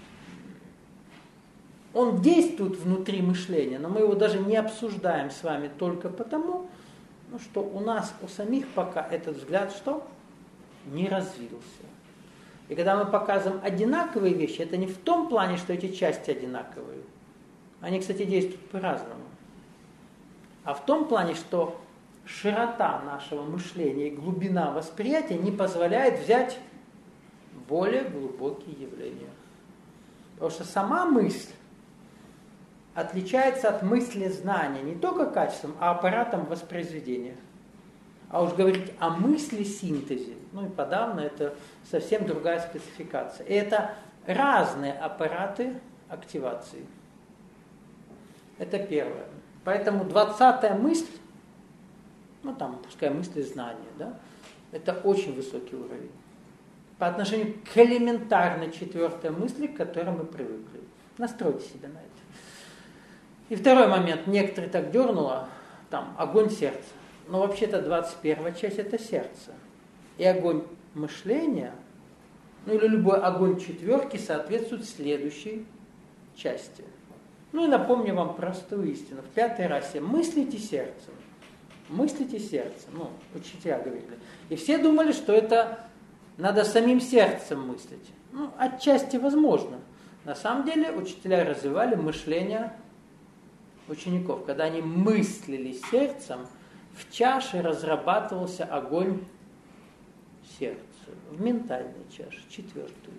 он действует внутри мышления, но мы его даже не обсуждаем с вами только потому, ну, что у нас, у самих пока этот взгляд что? Не развился. И когда мы показываем одинаковые вещи, это не в том плане, что эти части одинаковые. Они, кстати, действуют по-разному. А в том плане, что широта нашего мышления и глубина восприятия не позволяет взять более глубокие явления. Потому что сама мысль отличается от мысли знания не только качеством, а аппаратом воспроизведения. А уж говорить о мысли синтезе, ну и подавно, это совсем другая спецификация. И это разные аппараты активации. Это первое. Поэтому двадцатая мысль, ну там, пускай мысли знания, да, это очень высокий уровень. По отношению к элементарной четвертой мысли, к которой мы привыкли. Настройте себя на это. И второй момент. Некоторые так дернуло, там, огонь сердца. Но вообще-то двадцать первая часть это сердце. И огонь мышления, ну или любой огонь четверки соответствует следующей части. Ну и напомню вам простую истину. В пятой расе мыслите сердцем. Мыслите сердцем. Ну, учителя говорили. И все думали, что это надо самим сердцем мыслить. Ну, отчасти возможно. На самом деле учителя развивали мышление учеников. Когда они мыслили сердцем, в чаше разрабатывался огонь сердца. чаше, в ментальной чаше, четвертую.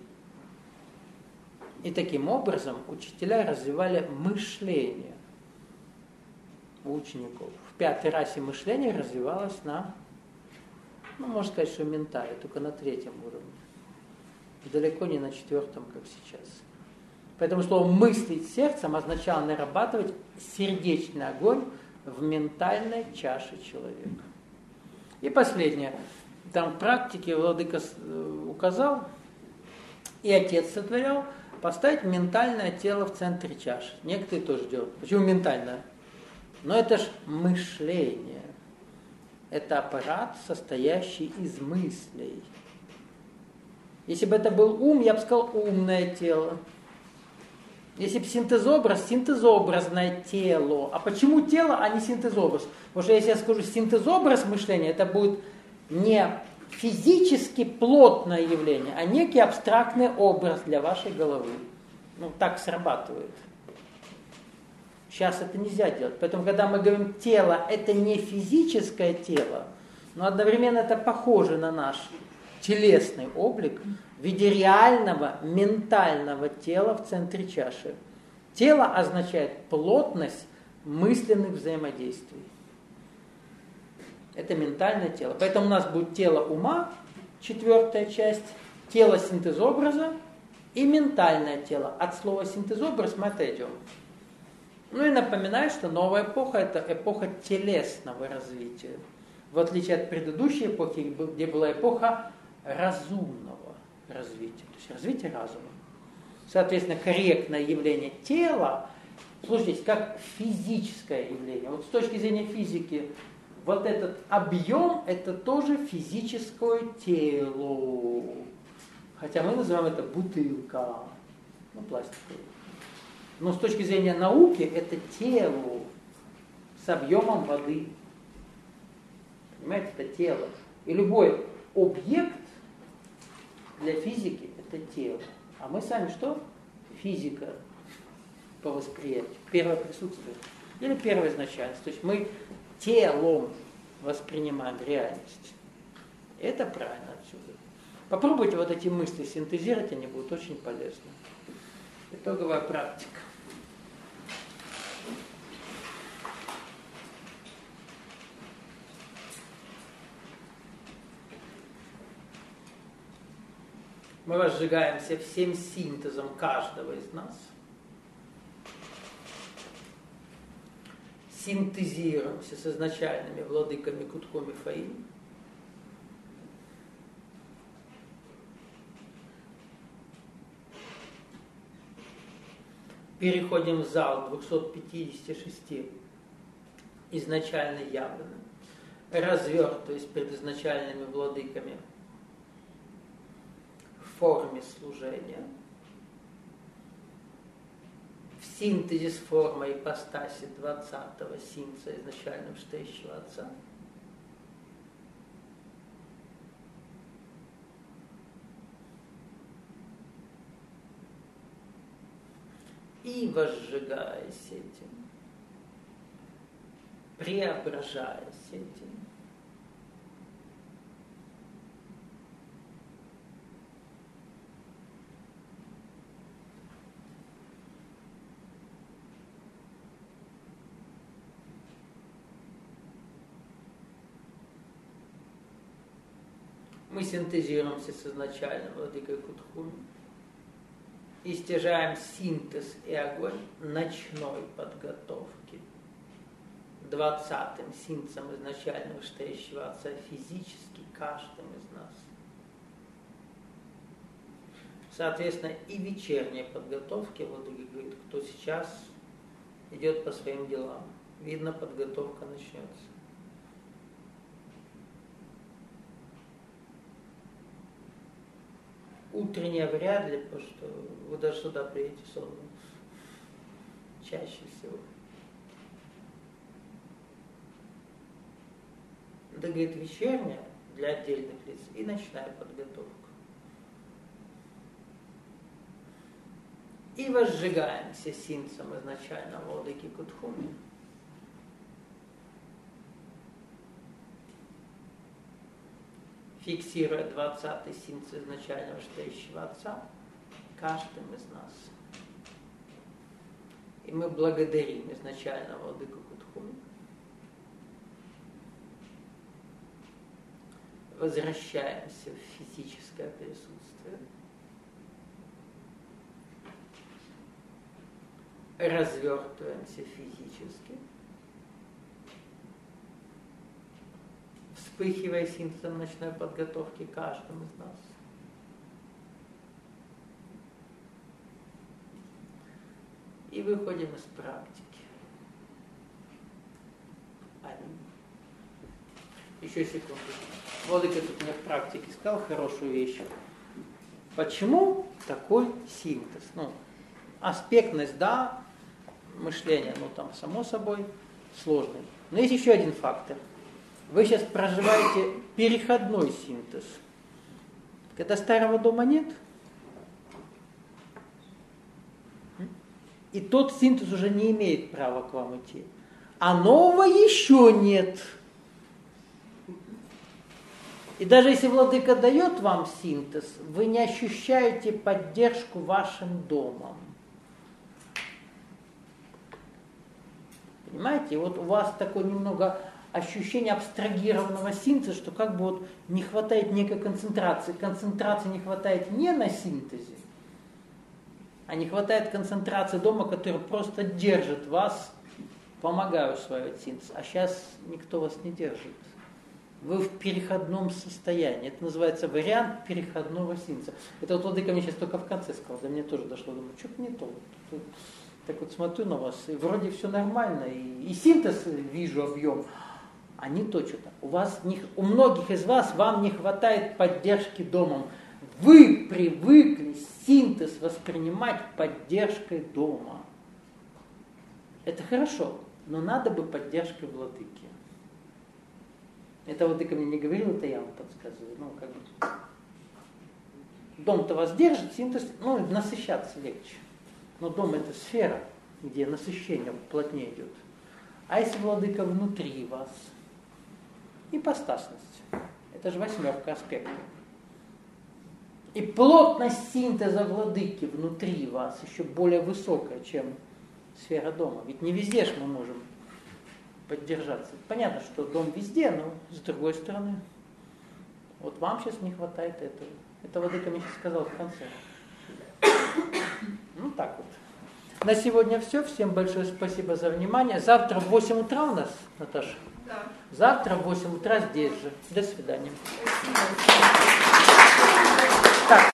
И таким образом учителя развивали мышление у учеников. В пятой расе мышление развивалось на, ну, можно сказать, что ментале, только на третьем уровне. Далеко не на четвертом, как сейчас. Поэтому слово «мыслить сердцем» означало нарабатывать сердечный огонь в ментальной чаше человека. И последнее. Там в практике владыка указал, и отец сотворял, поставить ментальное тело в центре чаши. Некоторые тоже делают. Почему ментальное? Но это же мышление. Это аппарат, состоящий из мыслей. Если бы это был ум, я бы сказал умное тело. Если бы синтезобраз, синтезобразное тело. А почему тело, а не синтезобраз? Потому что если я скажу синтезобраз мышления, это будет не физически плотное явление, а некий абстрактный образ для вашей головы. Ну, так срабатывает. Сейчас это нельзя делать. Поэтому, когда мы говорим тело, это не физическое тело, но одновременно это похоже на наш телесный облик в виде реального ментального тела в центре чаши. Тело означает плотность мысленных взаимодействий. Это ментальное тело. Поэтому у нас будет тело ума, четвертая часть, тело синтезобраза и ментальное тело. От слова синтезобраз мы отойдем. Ну и напоминаю, что новая эпоха – это эпоха телесного развития. В отличие от предыдущей эпохи, где была эпоха разумного развития, то есть развития разума. Соответственно, корректное явление тела, слушайте, как физическое явление. Вот с точки зрения физики, вот этот объем – это тоже физическое тело. Хотя мы называем это бутылка, ну, пластиковая. Но с точки зрения науки, это тело с объемом воды. Понимаете, это тело. И любой объект для физики – это тело. А мы сами что? Физика по восприятию. Первое присутствие. Или первое изначальность. То есть мы телом воспринимаем реальность. Это правильно отсюда. Попробуйте вот эти мысли синтезировать, они будут очень полезны. Итоговая практика. Мы возжигаемся всем синтезом каждого из нас. Синтезируемся с изначальными владыками Кутхом и Фаим. Переходим в зал двухсот пятидесяти шести изначально явленным, развертываясь перед изначальными владыками в форме служения, в синтезе с формой ипостаси двадцатого синца изначального Штейщего Отца. И возжигаясь этим, преображаясь этим, мы синтезируемся с изначальным владыкой Кутхуми и стяжаем синтез и огонь ночной подготовки двадцатым синцем изначального Штейщего Отца физически каждым из нас. Соответственно, и вечерние подготовки, владыка говорит, кто сейчас идет по своим делам, видно, подготовка начнется. Утренняя вряд ли, потому что вы даже сюда приедете сонным. Чаще всего. Да, говорит, вечерняя для отдельных лиц и ночная подготовка. И возжигаемся синцем изначально владыки Кутхуми. фиксируя двадцатый синтез изначального стоящего Отца каждым из нас. И мы благодарим изначального Владыку Кутхуми, возвращаемся в физическое присутствие, развертываемся физически, вспыхивая синтезом ночной подготовки каждым из нас. И выходим из практики. Аминь. Еще секунду. Владыка тут мне в практике сказал хорошую вещь. Почему такой синтез? Ну, аспектность, да, мышления, ну там само собой сложный. Но есть еще один фактор. Вы сейчас проживаете переходной синтез. Когда старого дома нет, и тот синтез уже не имеет права к вам идти. А нового еще нет. И даже если Владыка дает вам синтез, вы не ощущаете поддержку вашим домом. Понимаете? Вот у вас такое немного ощущение абстрагированного синтеза, что как бы вот не хватает некой концентрации. Концентрации не хватает не на синтезе, а не хватает концентрации дома, который просто держит вас, помогая усваивать синтез. А сейчас никто вас не держит. Вы в переходном состоянии. Это называется вариант переходного синтеза. Это вот Владыка мне сейчас только в конце сказал, до меня тоже дошло. Думаю, что-то не то. Тут, так вот смотрю на вас, и вроде все нормально, и, и синтез вижу объем, а не то что-то. У вас, не, у многих из вас, вам не хватает поддержки домом. Вы привыкли синтез воспринимать поддержкой дома. Это хорошо, но надо бы поддержкой Владыки. Это Владыка мне не говорил, это я вам подсказываю. Ну, как бы. Дом-то вас держит, синтез, ну, насыщаться легче. Но дом это сфера, где насыщение плотнее идет. А если Владыка внутри вас? Ипостасность. Это же восьмерка аспектов. И плотность синтеза Владыки внутри вас еще более высокая, чем сфера дома. Ведь не везде же мы можем поддержаться. Понятно, что дом везде, но с другой стороны. Вот вам сейчас не хватает этого. Это Владыка мне сейчас сказал в конце. Ну так вот. На сегодня все. Всем большое спасибо за внимание. Завтра в восемь утра у нас, Наташа? Да. Завтра в восемь утра здесь же. До свидания. Так.